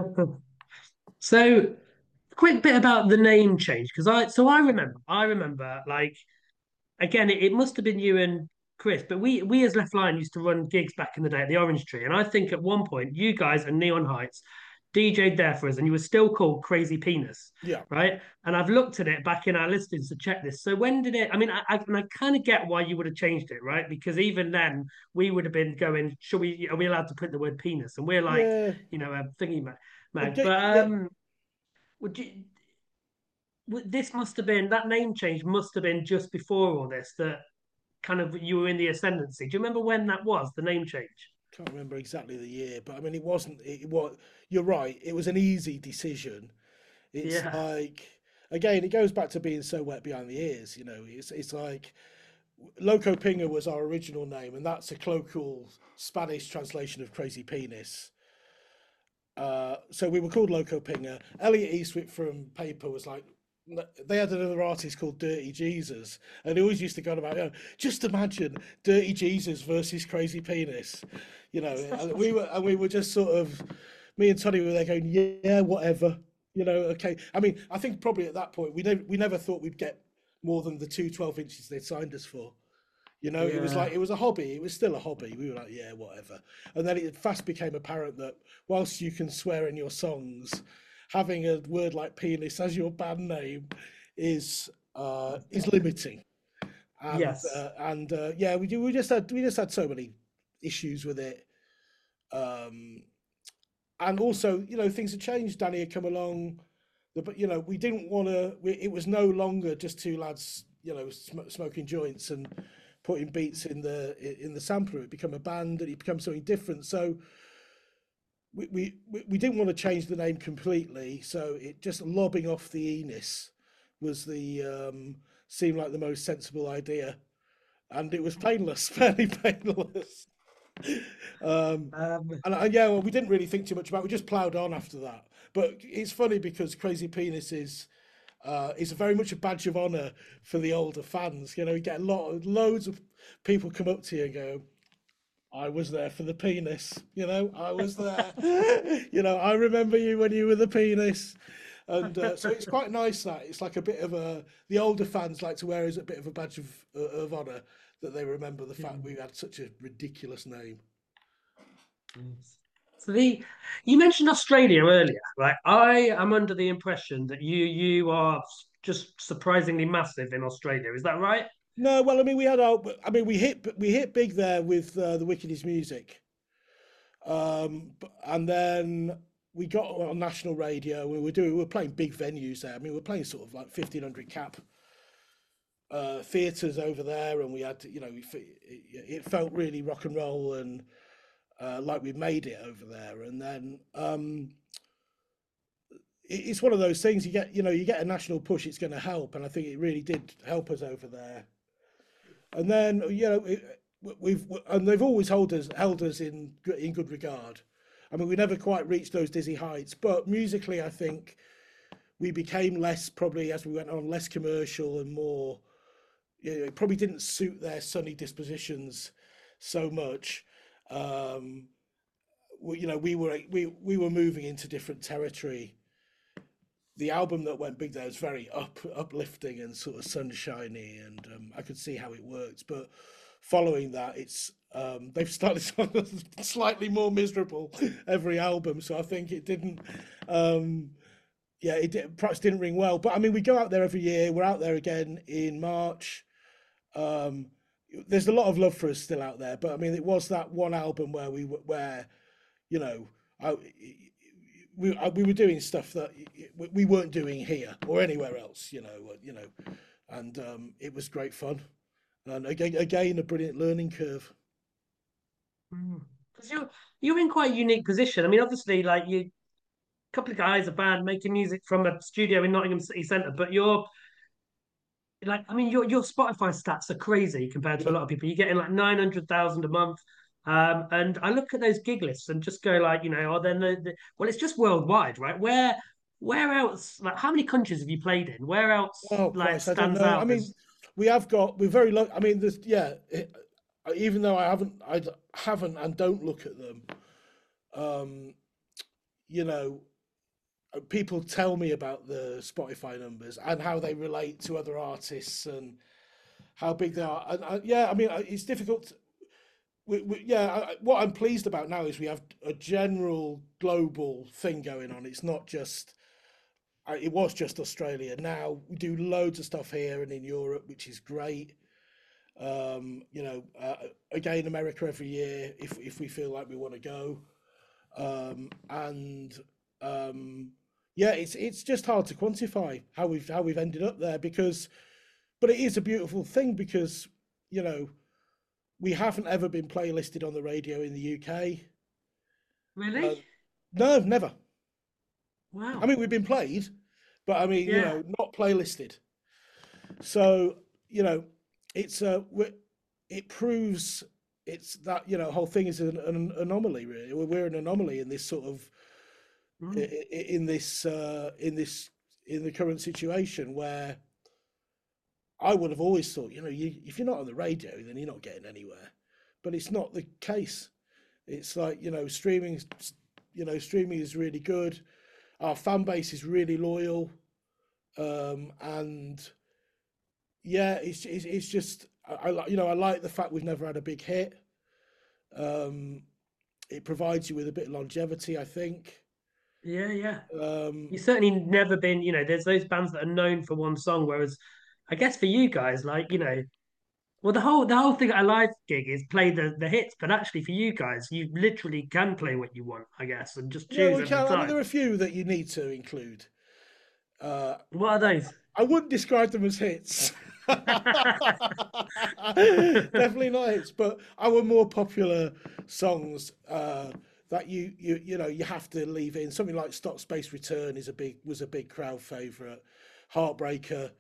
So, quick bit about the name change, because I so I remember I remember like again it, it must have been you and Chris, but we we as Left Line used to run gigs back in the day at the Orange Tree, and I think at one point you guys and Neon Heights D J'd there for us, and you were still called Crazy Penis, Yeah. right? And I've looked at it back in our listings to check this. So when did it? I mean, I I, and I kind of get why you would have changed it, right? Because even then we would have been going, should we? Are we allowed to print the word penis? And we're like, Yeah. you know, a thingy mag. Well, mag. do- But yeah. um, would you? w- This must have been that name change must have been just before all this that kind of you were in the ascendancy. Do you remember when that was the name change? Can't remember exactly the year, but I mean, it wasn't. It was. You're right. It was an easy decision. It's Yeah, like, again, it goes back to being so wet behind the ears. You know, it's it's like Loco Pinga was our original name, and that's a colloquial Spanish translation of Crazy Penis. Uh, so we were called Loco Pinga. Elliot Eastwick from Paper was like, they had another artist called Dirty Jesus, and he always used to go on about, you know, just imagine Dirty Jesus versus Crazy Penis, you know. And we were, and we were just sort of, me and Tony were there going, yeah, whatever, you know, okay. I mean, I think probably at that point we never we never thought we'd get more than the two twelve inches they'd signed us for. You know, it was yeah. like, it was a hobby. It was still a hobby. We were like, yeah, whatever. And then it fast became apparent that whilst you can swear in your songs having a word like penis as your band name is uh, is limiting. And Yes. uh, and uh, yeah, we do. We just had we just had so many issues with it. Um, and also, you know, things have changed. Danny had come along, the, but you know, we didn't want to. It was no longer just two lads, you know, sm- smoking joints and putting beats in the in the sampler. It became a band, and it became something different. So we we we didn't want to change the name completely. So it just lobbing off the Enis was the um, seemed like the most sensible idea, and it was painless, fairly painless. um, Um, and, and yeah, well, we didn't really think too much about it. We just ploughed on after that. But it's funny because Crazy Penis is uh, is very much a badge of honour for the older fans. You know, you get a lot of loads of people come up to you and go, I was there for the penis, you know, I was there. You know, I remember you when you were the penis. And uh, so it's quite nice that it's like a bit of a, the older fans like to wear as a bit of a badge of, uh, of honour that they remember the fact we had such a ridiculous name. So the you mentioned Australia earlier, right? I am under the impression that you you are just surprisingly massive in Australia. Is that right? No, well, I mean, we had our, I mean, we hit, we hit big there with uh, the Wickedest Music. Um, b- and then we got on national radio. We were doing, we were playing big venues there. I mean, we were playing sort of like fifteen hundred cap uh, theatres over there, and we had, to, you know, we, fe- it, it felt really rock and roll and uh, like we made it over there. And then um, it, it's one of those things you get, you know, you get a national push, it's going to help, and I think it really did help us over there. And then you know it, we've and they've always held us held us in in good regard. I mean, we never quite reached those dizzy heights, but musically, I think we became less, probably as we went on, less commercial and more. You know, it probably didn't suit their sunny dispositions so much. Um, we, you know, we were we we were moving into different territory. The album that went big there was very up uplifting and sort of sunshiny, and um, I could see how it worked. But following that, it's um, they've started slightly more miserable every album. So I think it didn't, um, yeah, it did, perhaps didn't ring well. But I mean, we go out there every year. We're out there again in March. Um, there's a lot of love for us still out there. But I mean, it was that one album where we were where, you know, I, we we were doing stuff that we weren't doing here or anywhere else, you know, you know, and um, it was great fun, and again, again, a brilliant learning curve. Because you're you're in quite a unique position. I mean, obviously, like you, a couple of guys, a band making music from a studio in Nottingham City Centre, but you're like, I mean, your your Spotify stats are crazy compared to a Yeah. lot of people. You're getting like nine hundred thousand a month. Um, and I look at those gig lists and just go like, you know, oh, then the, the, well, it's just worldwide, right? Where where else? Like, how many countries have you played in? Where else Oh like Christ, I don't stands know. I out mean, as we have got we're very lucky. I mean, there's yeah. It, even though I haven't, I haven't and don't look at them. Um, you know, people tell me about the Spotify numbers and how they relate to other artists and how big they are. And, uh, yeah, I mean, uh, it's difficult. We, we, yeah, I, what I'm pleased about now is we have a general global thing going on. It's not just, uh, it was just Australia. Now we do loads of stuff here and in Europe, which is great. Um, you know, uh, again, America every year if if we feel like we want to go. Um, and um, yeah, it's it's just hard to quantify how we've how we've ended up there because, but it is a beautiful thing because you know we haven't ever been playlisted on the radio in the U K. Uh, really? no, never. I Wow. mean, we've been played, but I mean, you Yeah. know, not playlisted. So you know, it's uh, we- it proves it's that you know whole thing is an, an anomaly. Really, we're we're an anomaly in this sort of i- Mm. i- in this uh, in this in the current situation where I would have always thought, you know, you, if you're not on the radio, then you're not getting anywhere. But it's not the case. It's like you know, streaming, you know, streaming is really good. Our fan base is really loyal, um, and yeah, it's it's, it's just I, I like you know I like the fact we've never had a big hit. Um, it provides you with a bit of longevity, I think. Yeah, yeah. Um, You've certainly never been, you know, there's those bands that are known for one song, whereas I guess for you guys, like, you know, well the whole the whole thing at a live gig is play the, the hits, but actually for you guys, you literally can play what you want, I guess, and just yeah, choose we every can. I mean, time. there are a few that you need to include. Uh, What are those? I wouldn't describe them as hits. Definitely not hits, but our more popular songs uh, that you you you know you have to leave in. Something like "Stop Space Return" is a big was a big crowd favourite. "Heartbreaker,"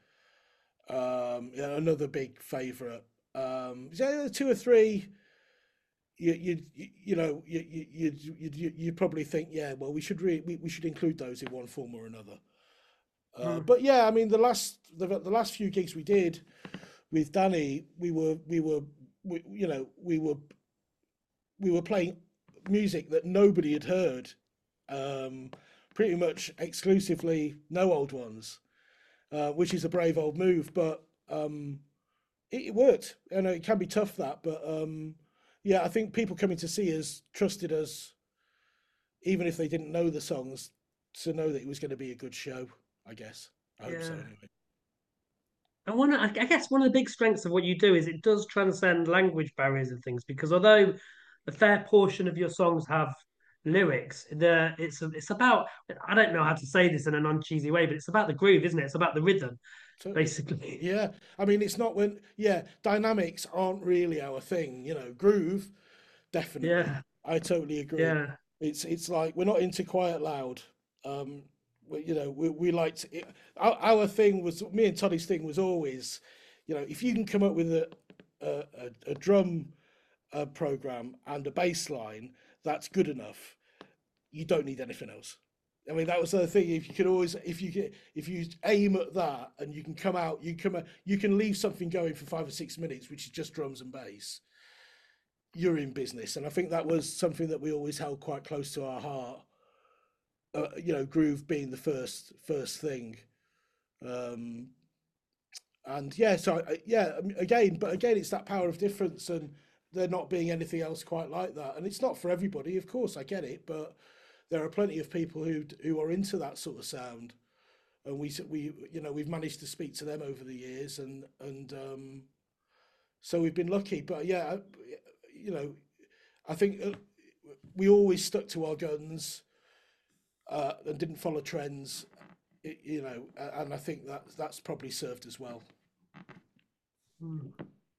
um, yeah, another big favourite. Um, yeah, two or three. You you you you know you you you you you probably think, yeah, well, we should re- we, we should include those in one form or another. Uh, Hmm. but yeah, I mean, the last the, the last few gigs we did with Danny, we were we were we, you know we were we were playing music that nobody had heard, um, pretty much exclusively no old ones, uh, which is a brave old move, but um, it, it worked. I know it can be tough that, but um, yeah, I think people coming to see us trusted us, even if they didn't know the songs, to know that it was going to be a good show. I guess. I hope so. Yeah. Anyway. And one, I I guess one of the big strengths of what you do is it does transcend language barriers and things because although a fair portion of your songs have lyrics, the it's it's about I don't know how to say this in a non-cheesy way, but it's about the groove, isn't it? It's about the rhythm, Totally. basically. Yeah. I mean, it's not when, yeah, dynamics aren't really our thing, you know, groove, definitely. Yeah, I totally agree. yeah, It's it's like we're not into quiet loud. Um, we, you know, we, we like to, it, our, our thing was, me and Toddy's thing was always, you know, if you can come up with a, a, a, a drum uh, program and a bass line, that's good enough. You don't need anything else. I mean, that was the thing. If you could always, if you get, if you aim at that, and you can come out, you come, out, you can leave something going for five or six minutes, which is just drums and bass. You're in business, and I think that was something that we always held quite close to our heart. Uh, you know, groove being the first first thing, um, and yeah, so uh, yeah, I mean, again, but again, it's that power of difference, and there not being anything else quite like that, and it's not for everybody, of course, I get it, but there are plenty of people who who are into that sort of sound, and we we you know we've managed to speak to them over the years, and and um, so we've been lucky. But yeah, you know, I think uh, we always stuck to our guns uh, and didn't follow trends, you know, and I think that that's probably served as well. Hmm.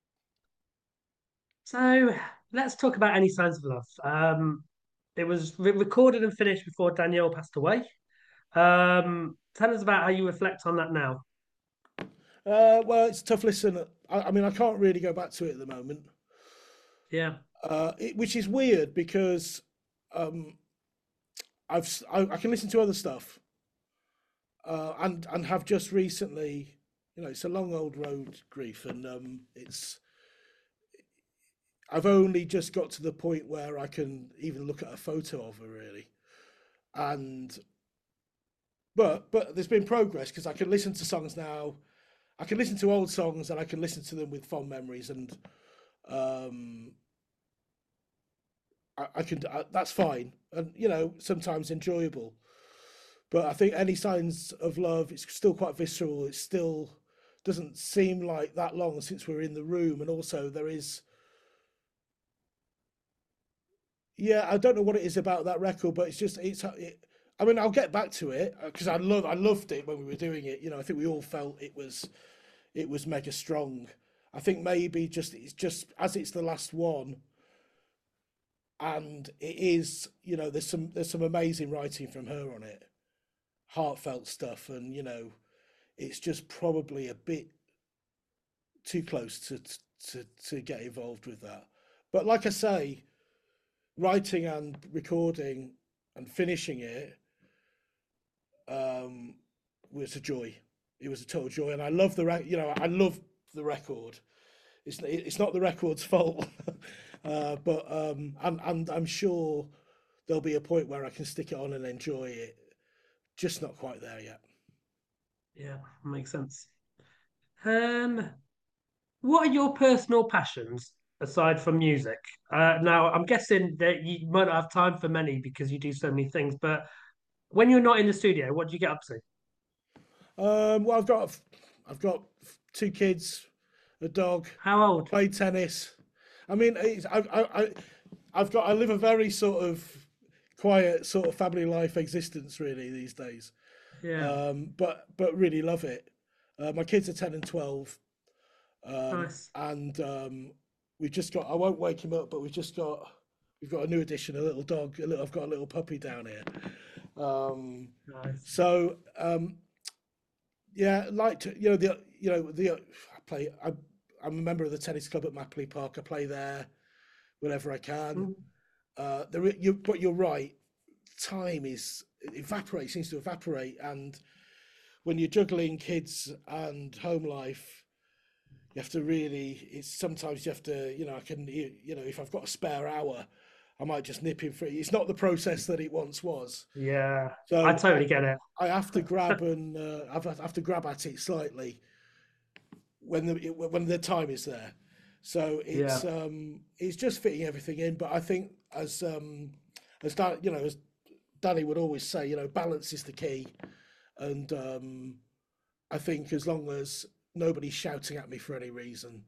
So let's talk about Any Signs of Love. Um, it was re recorded and finished before Danielle passed away. Um, tell us about how you reflect on that now. Uh, well, it's a tough listen. I, I mean, I can't really go back to it at the moment, Yeah, uh, it, which is weird because um, I've I, I can listen to other stuff, uh, and and have just recently, you know, it's a long old road, grief, and um, it's I've only just got to the point where I can even look at a photo of her really, and but but there's been progress because I can listen to songs now. I can listen to old songs and I can listen to them with fond memories, and um, I, I can I, that's fine, and you know sometimes enjoyable. But I think Any Signs of Love, it's still quite visceral. It still doesn't seem like that long since we we're in the room, and also there is, yeah, I don't know what it is about that record, but it's just it's. It, I mean, I'll get back to it because I love I loved it when we were doing it. You know, I think we all felt it was it was mega strong. I think maybe just it's just as it's the last one, and it is. You know, there's some there's some amazing writing from her on it, heartfelt stuff, and you know, it's just probably a bit too close to to to get involved with that. But like I say, writing and recording and finishing it um, was a joy. It was a total joy, and I love the re- you know I love the record. It's it's not the record's fault, uh, but um, and and I'm sure there'll be a point where I can stick it on and enjoy it. Just not quite there yet. yeah, makes sense. Um, what are your personal passions aside from music? Uh, now, I'm guessing that you might not have time for many because you do so many things, but when you're not in the studio, what do you get up to? Um, well, I've got I've got two kids, a dog, How old? play tennis. I mean, it's, I, I, I, I've got I live a very sort of quiet sort of family life existence really these days. Yeah, Um, but but really love it. Uh, my kids are ten and twelve, um, nice, and um, we've just got. I won't wake him up, but we've just got. We've got a new addition, a little dog. A little, I've got a little puppy down here. Um, nice. so um, yeah, like to you know the you know the I play. I, I'm a member of the tennis club at Mapley Park. I play there whenever I can. Mm. Uh, there, you, but you're right. Time is it evaporates, seems to evaporate, and when you're juggling kids and home life, you have to really. It's sometimes you have to. You know, I can. You, you know, if I've got a spare hour, I might just nip in for it. It's not the process that it once was. Yeah, I So totally get it. I have to grab and uh, I have to grab at it slightly when the when the time is there. So Yeah. it's um it's just fitting everything in. But I think as um as Dan, you know, as Danny would always say, you know, balance is the key. And um I think as long as nobody's shouting at me for any reason,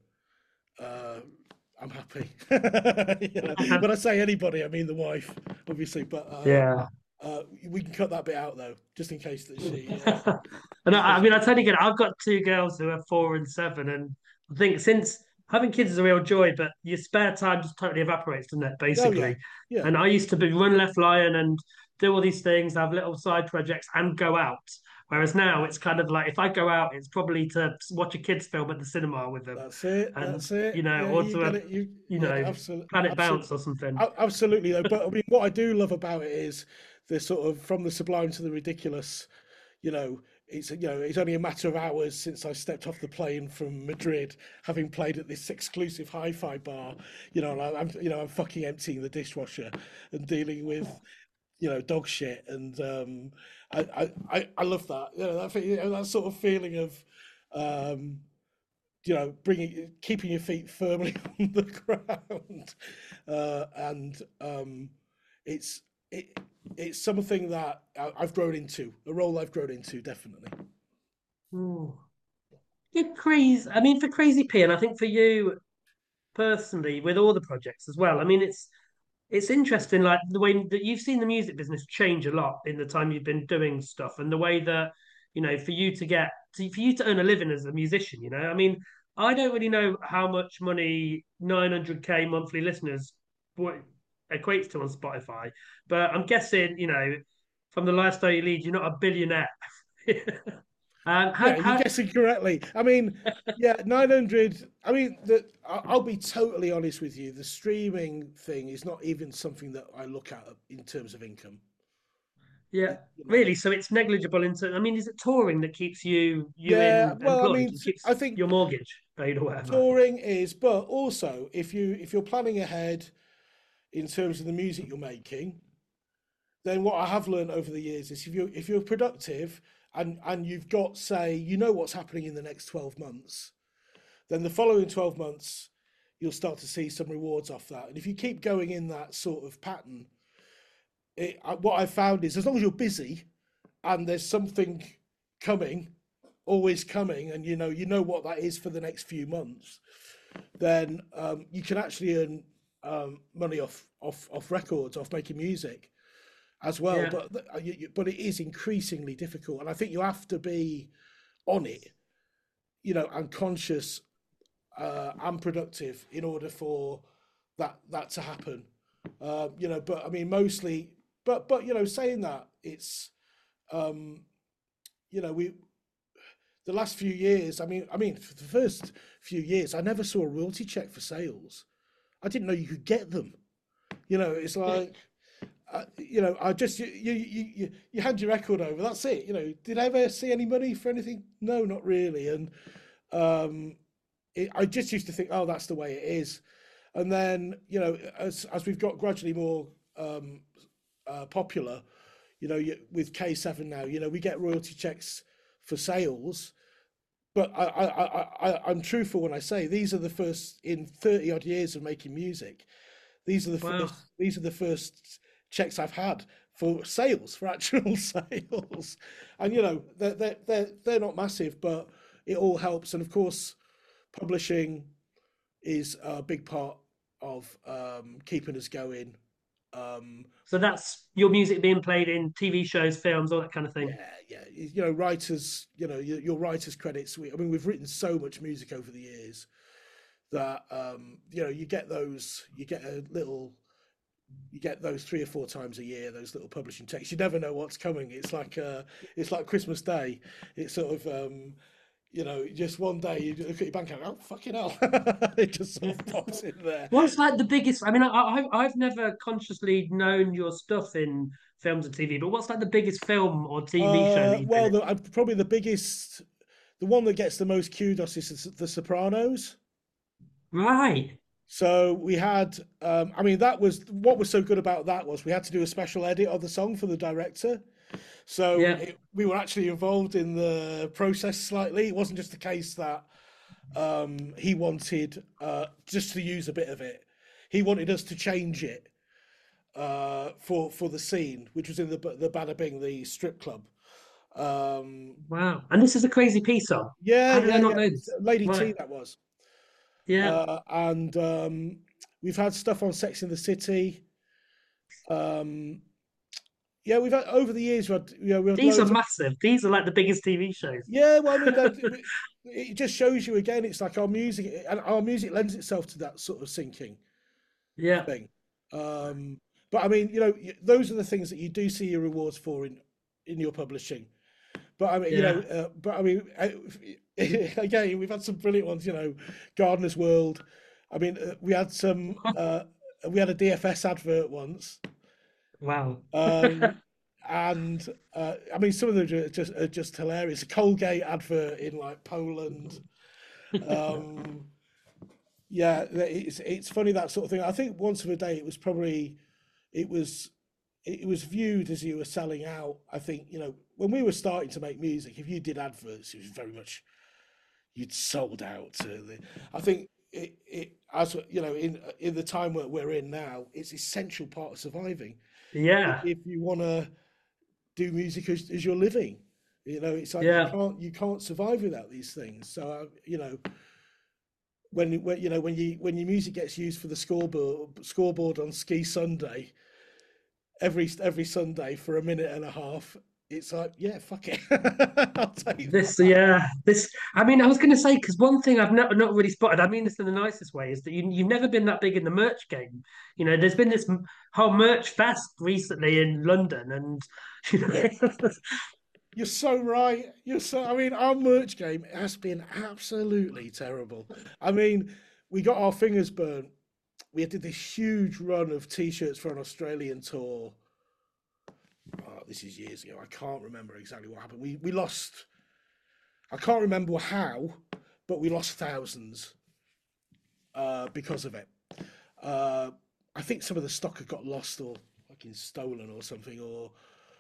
uh I'm happy. You know, when I say anybody, I mean the wife, obviously. But uh, Yeah. uh, we can cut that bit out though, just in case that she. Uh, And I, I mean, I totally get it. I've got two girls who are four and seven, and I think since having kids is a real joy, but your spare time just totally evaporates, doesn't it? oh yeah, Basically. yeah, And I used to be run Left Lion and do all these things, have little side projects, and go out. Whereas now it's kind of like if I go out, it's probably to watch a kids' film at the cinema with them, that's it, and that's it. you know, Yeah, or you to get a it. You you yeah, know absolutely, Planet absolutely, Bounce or something. absolutely though. But I mean, what I do love about it is the sort of from the sublime to the ridiculous. You know, it's you know, it's only a matter of hours since I stepped off the plane from Madrid, having played at this exclusive hi-fi bar. You know, and I, I'm you know I'm fucking emptying the dishwasher and dealing with you know dog shit, and um, I, I I I love that. You know that you know, that sort of feeling of. Um, you know, bringing, keeping your feet firmly on the ground, uh, and um, it's it, it's something that I- I've grown into, a role I've grown into, definitely. Ooh. Yeah, crazy. I mean, for Crazy P, and I think for you personally, with all the projects as well. I mean, it's it's interesting, like the way that you've seen the music business change a lot in the time you've been doing stuff, and the way that you know for you to get to, for you to earn a living as a musician. You know, I mean, I don't really know how much money nine hundred k monthly listeners what equates to on Spotify, but I'm guessing you know from the lifestyle you lead, you're not a billionaire. um, how Yeah, you're how guessing correctly. I mean, yeah, nine hundred. I mean, the, I- I'll be totally honest with you. The streaming thing is not even something that I look at in terms of income. Yeah, It- you know, really. So it's negligible into. I mean, is it touring that keeps you you yeah, in well, I employed mean, and t- keeps I your think mortgage paid or whatever? touring is, but also if you if you're planning ahead in terms of the music you're making, then what I have learned over the years is if you if you're productive and and you've got say you know what's happening in the next twelve months, then the following twelve months you'll start to see some rewards off that. And if you keep going in that sort of pattern, it, uh, what I've found is as long as you're busy and there's something coming, always coming, and you know you know what that is for the next few months, then um, you can actually earn um, money off off off records, off making music as well. Yeah, But uh, you, you- but it is increasingly difficult, and I think you have to be on it, you know, and conscious uh, and productive in order for that that to happen. Uh, you know, but I mean, mostly, but but you know, saying that it's um, you know we the last few years. I mean, I mean, for the first few years, I never saw a royalty check for sales. I didn't know you could get them. You know, it's like uh, you know, I just you, you you you you hand your record over. That's it. You know, did I ever see any money for anything? No, not really. And um, it, I just used to think, oh, that's the way it is. And then you know, as as we've got gradually more um, uh, popular, you know, you, with K seven now, you know, we get royalty checks for sales. But I, I, I, I, I'm truthful when I say these are the first in thirty odd years of making music. These are the wow. first. These are the first checks I've had for sales, for actual sales. And you know, they're they're they're, they're not massive, but it all helps. And of course, publishing is a big part of um, keeping us going. Um, So that's your music being played in T V shows, films, all that kind of thing. yeah, yeah. You know, writers. You know, your, your writers' credits. We, I mean, we've written so much music over the years that um, you know, you get those. You get a little. You get those three or four times a year. Those little publishing texts. You never know what's coming. It's like uh, it's like Christmas Day. It's sort of. Um, you know, just one day you look at your bank account, oh fucking hell, it just sort of pops in there. What's like the biggest? I mean, I, I, I've never consciously known your stuff in films and T V, but what's like the biggest film or T V show that Uh, you've well, been in? the, uh, probably the biggest, the one that gets the most kudos is The Sopranos. Right. So we had, um, I mean, that was what was so good about that was we had to do a special edit of the song for the director. So Yeah. it, we were actually involved in the process slightly. It wasn't just the case that um, he wanted uh, just to use a bit of it. He wanted us to change it uh, for for the scene, which was in the the Bada Bing, the strip club. Um, Wow. And this is a Crazy P song. yeah, How did I yeah, not yeah. know It's this? Lady T, Right. that was. Yeah. Uh, and um, we've had stuff on Sex in the City. Um, yeah, we've had over the years. We've had, you know, we had These are loads of- massive. These are like the biggest T V shows. yeah, well, I mean, that- it just shows you again. It's like our music, and our music lends itself to that sort of syncing Yeah. thing. Um, but I mean, you know, y- those are the things that you do see your rewards for in in your publishing. But I mean, you know, uh, but I mean, uh, again, we've had some brilliant ones. You know, Gardener's World. I mean, uh, we had some. Uh, we had a D F S advert once, Wow. um, and uh, I mean, some of them are just are just hilarious. A Colgate advert in like Poland. Um, yeah, it's it's funny, that sort of thing. I think Once of a Day, it was probably, it was, it was viewed as you were selling out. I think, you know, when we were starting to make music, if you did adverts, it was very much, you'd sold out to the. I think it, it as you know, in in the time that we're in now, it's essential part of surviving. Yeah. If you want to do music as, as your living, you know, it's like Yeah. you can't you can't survive without these things. So uh, you know, when when you know when you when your music gets used for the scoreboard scoreboard on Ski Sunday, every every Sunday for a minute and a half, it's like, yeah, fuck it, I'll take This, that. yeah, this. I mean, I was going to say, because one thing I've not not really spotted. I mean this in the nicest way, is that you you've never been that big in the merch game. You know, there's been this m- whole merch fest recently in London, and you know, You're so right. You're so. I mean, our merch game has been absolutely terrible. I mean, we got our fingers burnt. We did this huge run of T-shirts for an Australian tour. Oh, this is years ago. I can't remember exactly what happened. We we lost. I can't remember how, but we lost thousands uh, because of it. Uh, I think some of the stock had got lost or fucking stolen or something. Or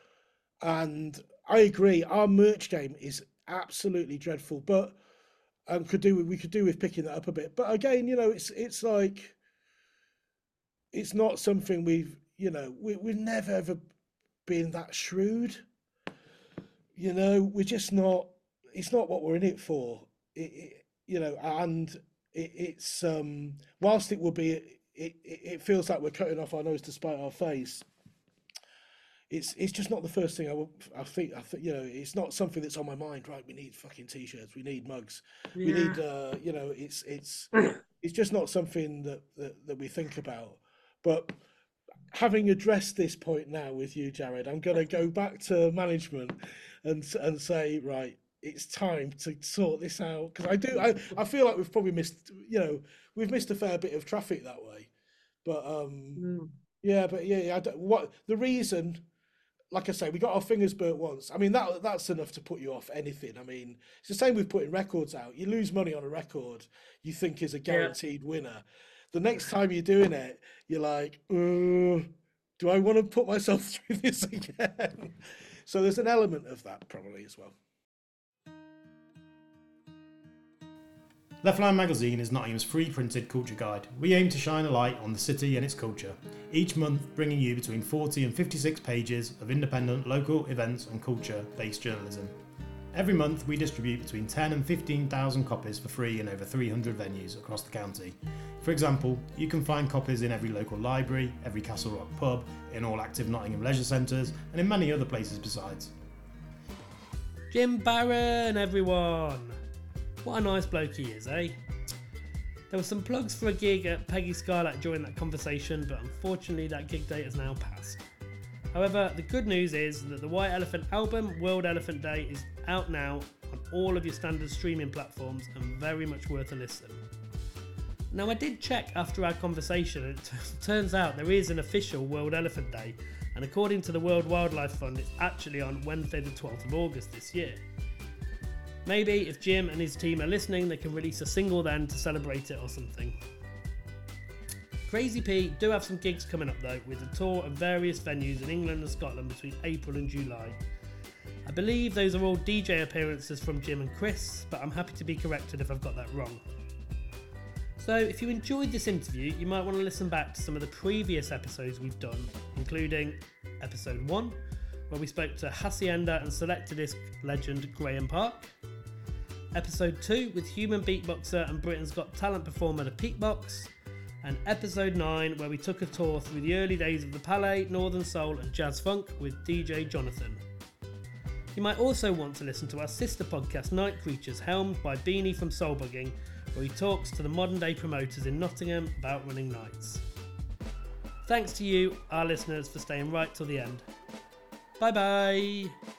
and I agree, our merch game is absolutely dreadful. But um, could do with, we could do with picking that up a bit. But again, you know, it's it's like it's not something we've you know we we've never ever been that shrewd. You know, we're just not. It's not what we're in it for. It, it you know, and it, it's um whilst it will be, it, it it feels like we're cutting off our nose to spite our face. It's it's just not the first thing I would. I think I think you know it's not something that's on my mind. Right, we need fucking t-shirts. We need mugs. We Yeah. need uh you know it's it's it's just not something that that, that we think about. But having addressed this point now with you, Jared, I'm going to go back to management and s- and say, right, it's time to sort this out, because I do I, I feel like we've probably missed you know we've missed a fair bit of traffic that way. But um Mm. yeah, but yeah, yeah, I don't, what the reason? Like I say, we got our fingers burnt once. I mean, that that's enough to put you off anything. I mean, it's the same with putting records out. You lose money on a record you think is a guaranteed winner. The next time you're doing it, you're like, uh, do I want to put myself through this again? So there's an element of that probably as well. Left Line Magazine is Nottingham's free printed culture guide. We aim to shine a light on the city and its culture, each month bringing you between forty and fifty-six pages of independent local events and culture-based journalism. Every month we distribute between ten and fifteen thousand copies for free in over three hundred venues across the county. For example, you can find copies in every local library, every Castle Rock pub, in all active Nottingham leisure centres and in many other places besides. Jim Barron, everyone! What a nice bloke he is, eh? There were some plugs for a gig at Peggy Skylight during that conversation, but unfortunately that gig date has now passed. However, the good news is that the White Elephant album, World Elephant Day, is out now on all of your standard streaming platforms and very much worth a listen. Now, I did check after our conversation, and it t- turns out there is an official World Elephant Day, and according to the World Wildlife Fund, it's actually on Wednesday the twelfth of August this year. Maybe if Jim and his team are listening, they can release a single then to celebrate it or something. Crazy P do have some gigs coming up though, with a tour of various venues in England and Scotland between April and July. I believe those are all D J appearances from Jim and Chris, but I'm happy to be corrected if I've got that wrong. So if you enjoyed this interview, you might want to listen back to some of the previous episodes we've done, including episode one, where we spoke to Hacienda and Selectadisc legend Graham Park, episode two with human beatboxer and Britain's Got Talent performer The Peatbox, and episode nine where we took a tour through the early days of the Palais, Northern Soul and Jazz Funk with D J Jonathan. You might also want to listen to our sister podcast Night Creatures, helmed by Beanie from Soulbugging, where he talks to the modern day promoters in Nottingham about running nights. Thanks to you, our listeners, for staying right till the end. Bye bye!